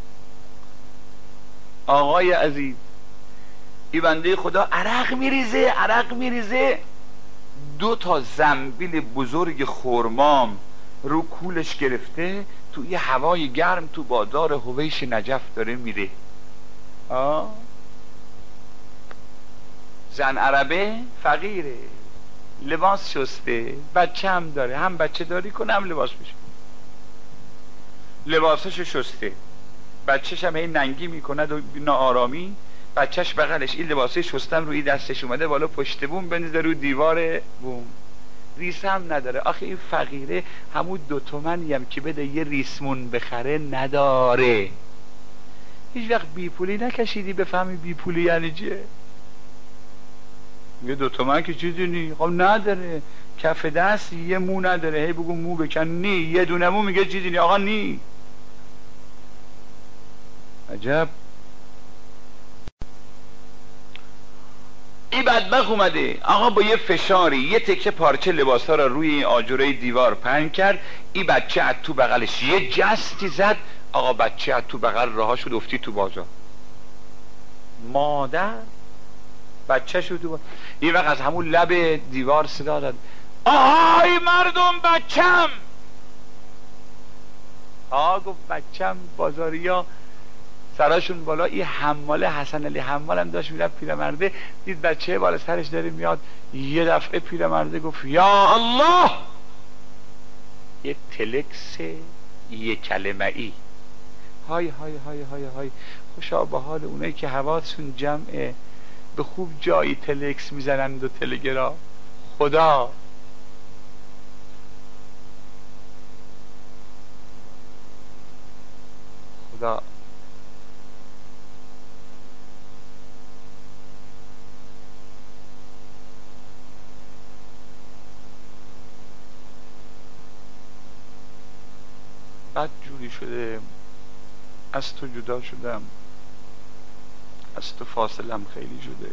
آقای عزیز، این بنده خدا عرق میریزه، عرق میریزه، دو تا زنبیل بزرگ خرمام رو کولش گرفته، تو یه هوای گرم تو بازار هویش نجف داره میره. آه زن عربه فقیره، لباس شسته، بچه هم داره، هم بچه داری کنه هم لباس میشه، لباسش شسته، بچهش هم هی ننگی میکنه و ناآرامی، بچهش بغلش این لباسه شستن روی دستش اومده بالا پشت بوم بنزده رو دیوار بوم، ریس هم نداره. آخه این فقیره همون دو تومنی هم که بده یه ریسمون بخره نداره. هیچ وقت بیپولی نکشیدی بفهمی بیپولی یعنی چیه؟ یه دو تومن که چی دونی؟ خب نداره، کف دست یه مو نداره، هی بگو مو بکن، نی یه دونه مو میگه چی دونی؟ آقا نی. عجب. این بدبخت اومده آقا با یه فشاری یه تکه پارچه لباس ها را روی این آجوره دیوار پهن کرد. این بچه از تو بغلش یه جستی زد، آقا بچه از تو بغل راه شد افتی تو بازار. مادر بچه شد تو بازار. این وقت از همون لب دیوار صدا داد آهای مردم بچم. آقا گفت بچم. بازاری ها سراشون بالا. این حماله حسن علی حمال هم داشت میرفت، پیرمرده دید بچه بالا سرش داره میاد، یه دفعه پیرمرده گفت یا الله، یه تلکس یه کلمه ای. های های های های های خوشا به حال اونایی که حواسشون جمعه، به خوب جایی تلکس میزنند و تلگرام. خدا خدا بد جوری شده، از تو جدا شدم، از تو فاصلم خیلی شده،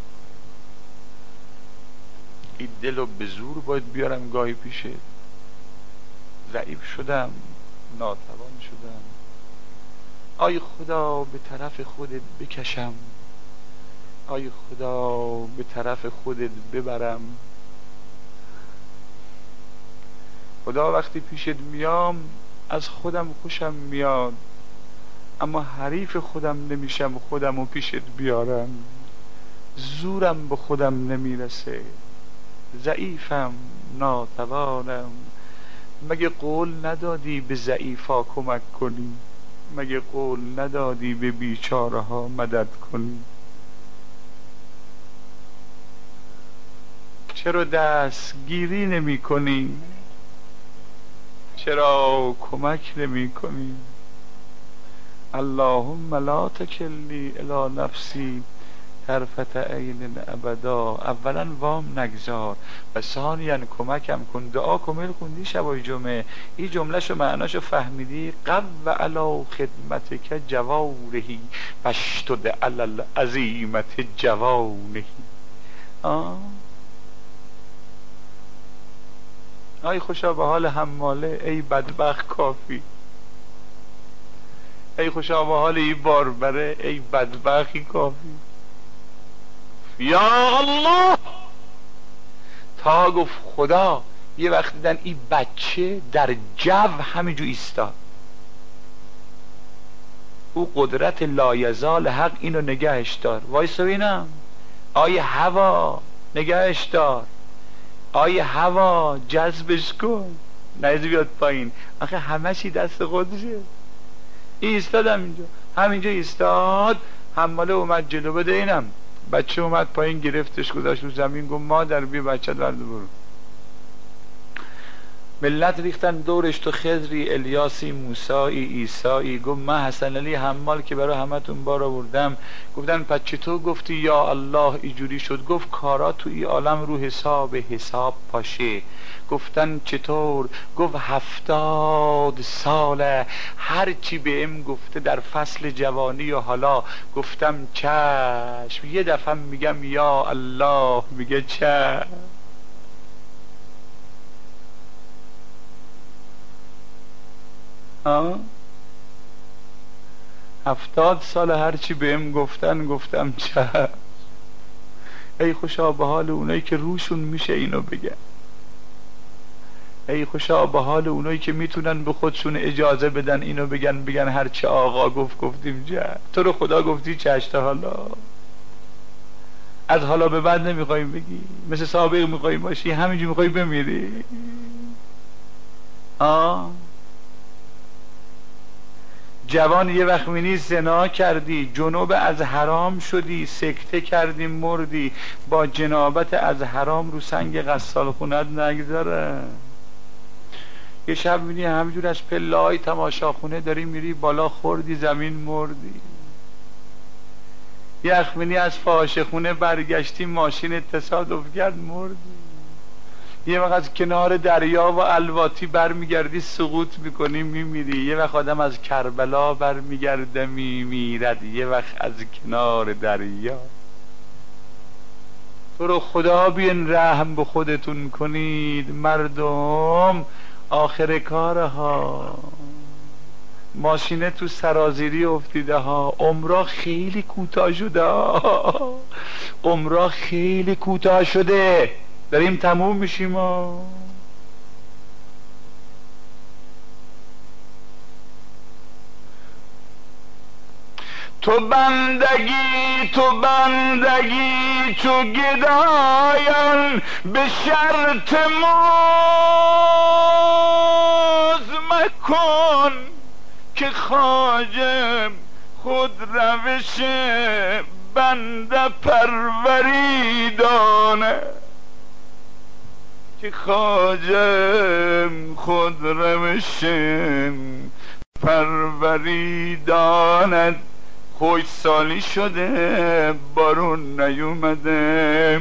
این دل رو به زور باید بیارم گاهی پیشه، ضعیف شدم، ناتوان شدم، آی خدا به طرف خودت بکشم، آی خدا به طرف خودت ببرم. خدا وقتی پیشت میام از خودم خوشم میاد، اما حریف خودم نمیشم خودمو پیشت بیارم، زورم به خودم نمیرسه، ضعیفم، ناتوانم. مگه قول ندادی به ضعیفا کمک کنی؟ مگه قول ندادی به بیچاره ها مدد کنی؟ چرا دستگیری نمی کنی؟ چرا کمک نمی کنی؟ اللهم لا تکلنی الی نفسی طرفت عین ابدا. اولا وام نگذار و ثانیا کمکم کن. دعا کامل خوندی شبای جمعه؟ این جملهشو معناشو فهمیدی؟ قو علی خدمتک جوارحی فاشتد علی العزیمت جوانحی. آه آی خوشا به حال حماله، ای بدبخت کافی. ای خوشا به حال ای باربره، ای بدبختی کافی. یا الله، تا گفت خدا یه وقت دیدن این بچه در جو همینجور ایستاد. او قدرت لایزال حق اینو نگهش دار. وایسا ببینم. آیه هوا نگهش دار، آیه هوا جذبش کن، نیزی بیاد پایین. آخه همه چی دست خودشه. این ایستاد همینجا، همینجا ایستاد. حماله اومد جلو، بده اینم. بچه اومد پایین، گرفتش گذاشت رو زمین، گفت مادر بیا بچت ورد برو. ملت ریختن دورش، تو خضری، الیاسی، موسایی، عیسایی. گفت من حسن علی حمال که برای همتون بار آوردم. گفتن پس چطور گفتی یا الله اینجوری شد؟ گفت کارا تو این عالم رو حساب حساب پاشه. گفتن چطور؟ گفت هفتاد ساله هر چی بهم گفته در فصل جوانی و حالا. گفتم چشم. یه دفعه میگم یا الله، میگه چشم. آه؟ هفتاد سال هرچی بهم گفتن گفتم چه. ای خوشا به حال اونایی که روشون میشه اینو بگن. ای خوشا به حال اونایی که میتونن به خودشون اجازه بدن اینو بگن. بگن هرچی آقا گفت گفتیم چه. تو رو خدا گفتی چشت حالا. از حالا به بعد نمیخوایم بگی؟ مثل سابق میخوایم باشی؟ همینجور میخوای بمیری؟ آه جوان یه وقت مینی زنا کردی، جنوب از حرام شدی، سکته کردی مردی، با جنابت از حرام رو سنگ غسال خونت نگذاره. یه شب میبینی همینجور از پله‌های تماشاخونه داری میری بالا، خوردی زمین مردی. یه وقت میبینی از فاحشه خونه برگشتی، ماشین تصادف کرد مردی. یه وقت از کنار دریا و الواتی برمیگردی سقوط میکنی میمیری. یه وقت آدم از کربلا برمیگرده میمیرد، یه وقت از کنار دریا. تو رو خدا بیان رحم به خودتون کنید مردم. آخر کارها ماشینه تو سرازیری افتیده ها. عمرها خیلی کوتاه شده ها. عمرها خیلی کوتاه شده، داریم تموم میشیم. ها تو بندگی تو بندگی چو گدایان به شرط ماز مکن که خواجه خود روش بنده پروری دانه. که خواجه خود روش پروری داند. خوش سالی شده بارون نیومده،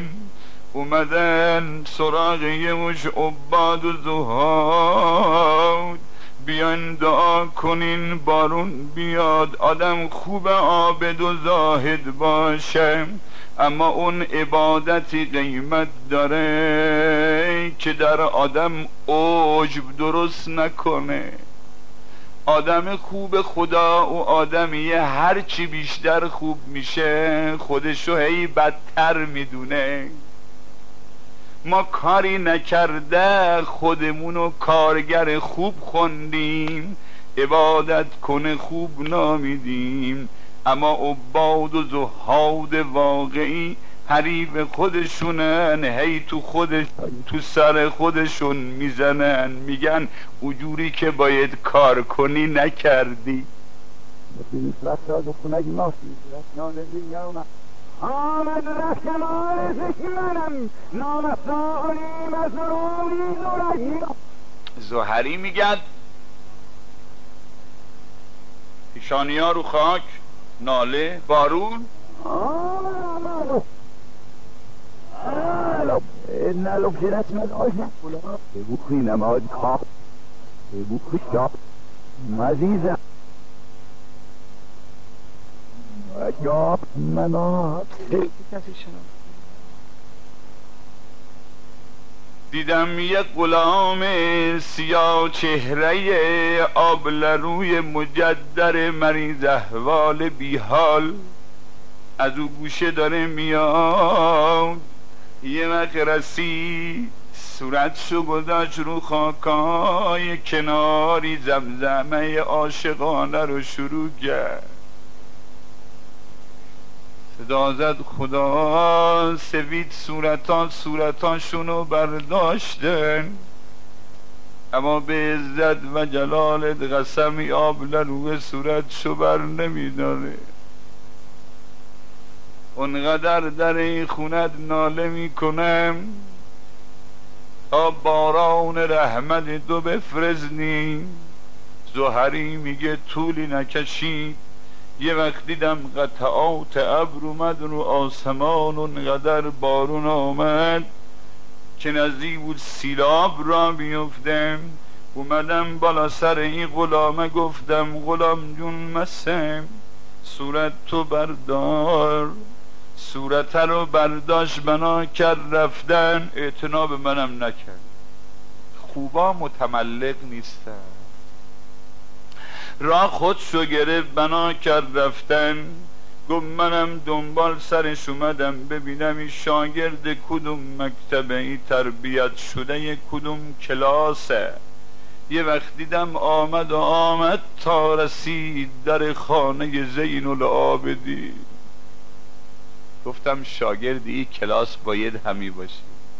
اومدن سراغ یه مش عباد و زهاد. بیاین دعا کنین بارون بیاد. آدم خوب عابد و زاهد باشه، اما اون عبادتی قیمت داره که در آدم عجب درست نکنه. آدم خوب خدا و آدمیه هرچی بیشتر خوب میشه خودشو هی بدتر میدونه. ما کاری نکرده خودمونو کارگر خوب خوندیم، عبادت کنه خوب نامیدیم، اما عباد و زهاد واقعی حریف خودشونن، هی تو خودش تو سر خودشون میزنن، میگن اجوری که باید کار کنی نکردی. آمد رفت مال زشمنم نامستانی مزروری زورایی. زهری میگد پیشانی ها رو خاک، ناله بارون. آمد آمد نلو فرت من آشم بگو خی نماد کاف بگو خشاب مزیزم جاب منات. دیدم یک غلام سیاه چهره آبلروی مجدر مریض احوال بیحال، از او گوشه داره میاد. یه وقت رسید صورتشو گذاشت رو خاکای کناری، زمزمه عاشقانه رو شروع کرد. صدا زد خدا سفید صورتان صورتانشونو برداشتن، اما به عزت و جلالت قسمی آبلروی صورتشو بر نمیداره. اونقدر در این خونت ناله میکنم تا باران رحمت تو بفرزنی. زهری میگه طولی نکشید، یه وقت دیدم قطعات ابر اومد رو آسمان، اونقدر بارون آمد که نزدیک بود سیلاب را بیفتم. اومدم بالا سر این غلامه گفتم غلام جون مسم صورت تو بردار. صورت رو برداشت بنا کرد رفتن، اعتنا به منم نکرد. خوبا متملق نیستن. راه خودشو گرفت بنا کرد رفتن. گفت منم دنبال سرش اومدم ببینم این شاگرد کدوم مکتبه، این تربیت شده کدوم کلاسه. یه وقت دیدم آمد و آمد تا رسید در خانه زین العابدین. گفتم شاگرد این کلاس باید همی باشی.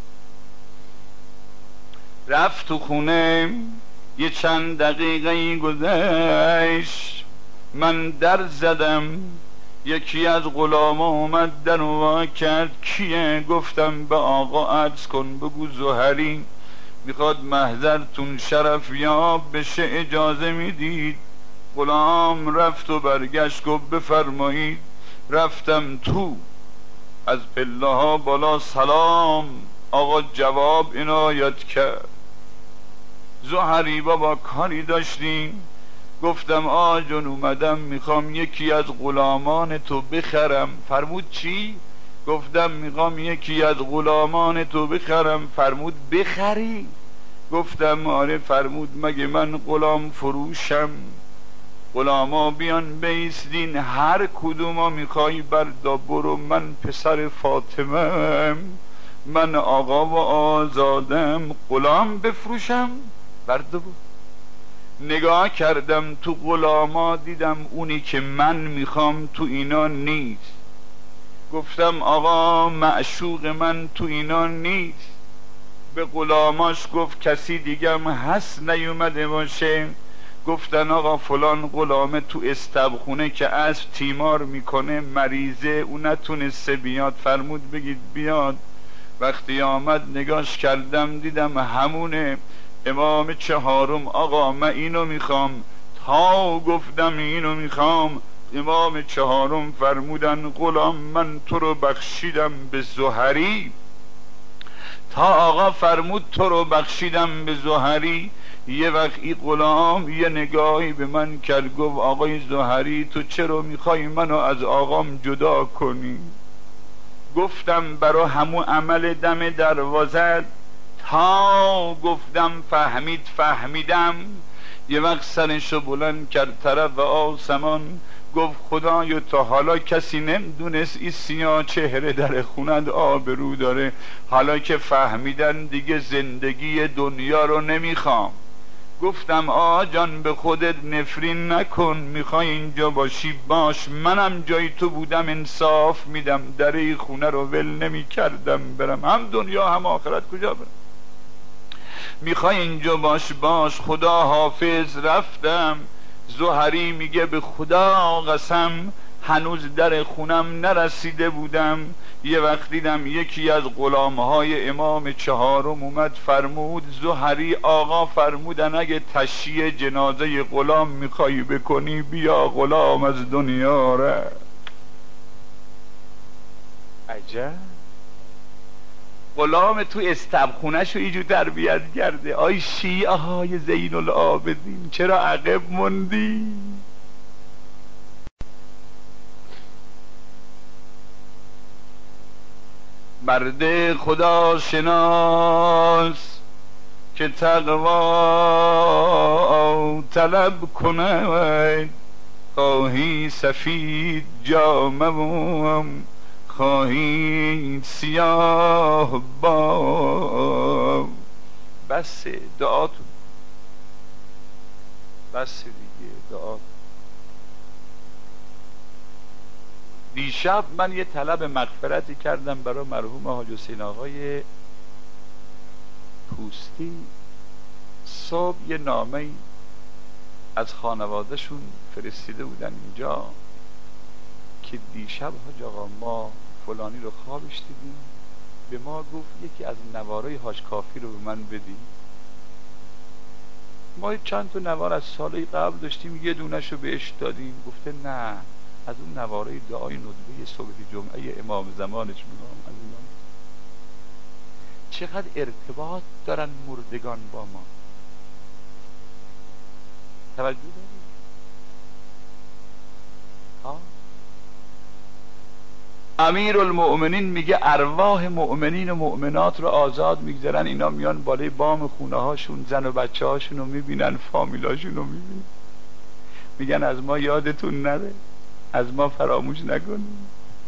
رفت تو خونه، یه چند دقیقه گذشت، من در زدم، یکی از غلاما اومد در وا کرد. کیه؟ گفتم به آقا عرض کن بگو زهری میخواد محضرتون شرف یاب بشه، اجازه میدید؟ غلام رفت و برگشت گفت بفرمایید. رفتم تو، از پله ها بالا سلام، آقا جواب عنایت کرد. زهری بابا کاری داشتیم؟ گفتم آجون اومدم میخوام یکی از غلامان تو بخرم. فرمود چی؟ گفتم میخوام یکی از غلامان تو بخرم. فرمود بخری؟ گفتم آره. فرمود مگه من غلام فروشم؟ غلاما بیان بیستین، هر کدوما میخوای بردا برو. من پسر فاطمه، من آقا و آزادم، غلام بفروشم؟ بردا برو. نگاه کردم تو غلاما، دیدم اونی که من میخوام تو اینا نیست. گفتم آقا معشوق من تو اینا نیست. به غلاماش گفت کسی دیگم هست نیومده باشه؟ گفتن آقا فلان غلامه تو استبخونه که اسب تیمار میکنه مریضه، اون نتونسته بیاد. فرمود بگید بیاد. وقتی آمد نگاش کردم دیدم همونه، امام چهارم. آقا من اینو میخوام. تا گفتم اینو میخوام، امام چهارم فرمودن غلام من تو رو بخشیدم به زهری. تا آقا فرمود تو رو بخشیدم به زهری، یه وقت این غلام یه نگاهی به من کرد، گفت آقای زهری تو چرا میخوای منو از آقام جدا کنی؟ گفتم برا همون عمل دم دروازت تا گفتم فهمید فهمیدم. یه وقت سرشو بلند کرد طرف آسمان، گفت خدایا تا حالا کسی نمیدونست این سیاه چهره در خونت آبرو داره، حالا که فهمیدن دیگه زندگی دنیا رو نمیخوام. گفتم آقا جان به خودت نفرین نکن، میخوای اینجا باشی باش، منم جای تو بودم انصاف میدم، در این خونه رو ول نمی کردم برم، هم دنیا هم آخرت کجا برم. میخوای اینجا باش باش، خدا حافظ رفتم. زهری میگه به خدا قسم هنوز در خونم نرسیده بودم، یه وقت دیدم یکی از غلامهای امام چهارم اومد فرمود زهری آقا فرمودن اگه تشییع جنازه غلام میخوای بکنی بیا غلام از دنیا ره. عجب غلام تو استبخونه‌شو ایجو تربیت کرده. آی شیعه های زین العابدین چرا عقب موندی؟ مرد خدا شناس که تقوا طلب کند، خواهی سفید جامم خواهی سیاه با. بس دعاتون بس دیگه دعاتون. دیشب من یه طلب مغفرتی کردم برای مرحوم حاج حسین آقای پوستی. صبح یه نامه از خانوادهشون فرستیده بودن اینجا که دیشب حاج آقا ما فلانی رو خوابش دیدیم، به ما گفت یکی از نوارای حاج کافی رو به من بدی. ما چند تا نوار از سالهای قبل داشتیم، یه دونش رو بهش دادیم، گفته نه از اون نوارای دعای ندبه صبح جمعه امام زمانش میگم. از اون چقدر ارتباط دارن مردگان با ما، توجه دارید؟ ها امیر المؤمنین میگه ارواح مؤمنین و مؤمنات رو آزاد میگذارن، اینا میان بالای بام خونه هاشون زن و بچه هاشون رو میبینن، فامیلاشون رو میبینن، میگن از ما یادتون نره، از ما فراموش نکنید.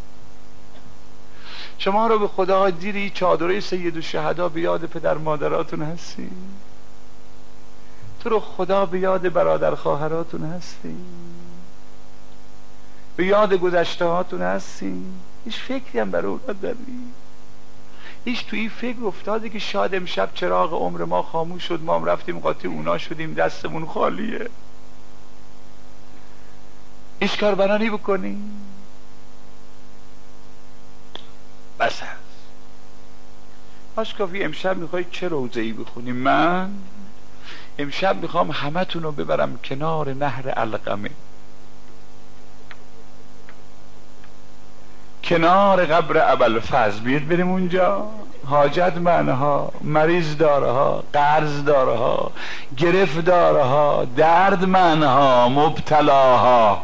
شما رو به خدا دیری چادره سید الشهدا به یاد پدر مادراتون هستی؟ تو رو خدا به یاد برادر خواهراتون هستی؟ به یاد گذشته هاتون هستی؟ هیچ فکری هم برای اونا داری؟ هیچ توی فکر افتاده که شاید امشب چراغ عمر ما خاموش شد، ما هم رفتیم قاطی اونا شدیم، دستمون خالیه؟ هیچ کار برانی بکنی؟ بس هست. حاج کافی امشب میخوای چه روزه‌ای بخونی؟ من امشب میخوام همه تونو ببرم کنار نهر علقمه، کنار قبر ابوالفضل، بیاد بریم اونجا. حاجت منها، مریض داره ها، قرض داره ها، گرفت داره ها، درد منها، مبتلاها.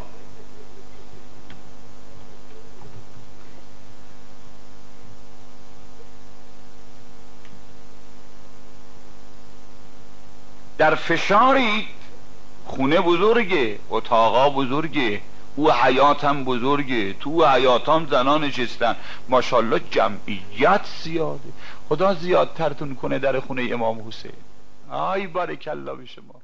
در فشاری، خونه بزرگه، اتاقا بزرگه، او حیات هم بزرگه، تو حیات هم زنان نشستن، ماشاءالله جمعیت زیاده. خدا زیادترتون کنه در خونه امام حسین. آی بارک الله به شما.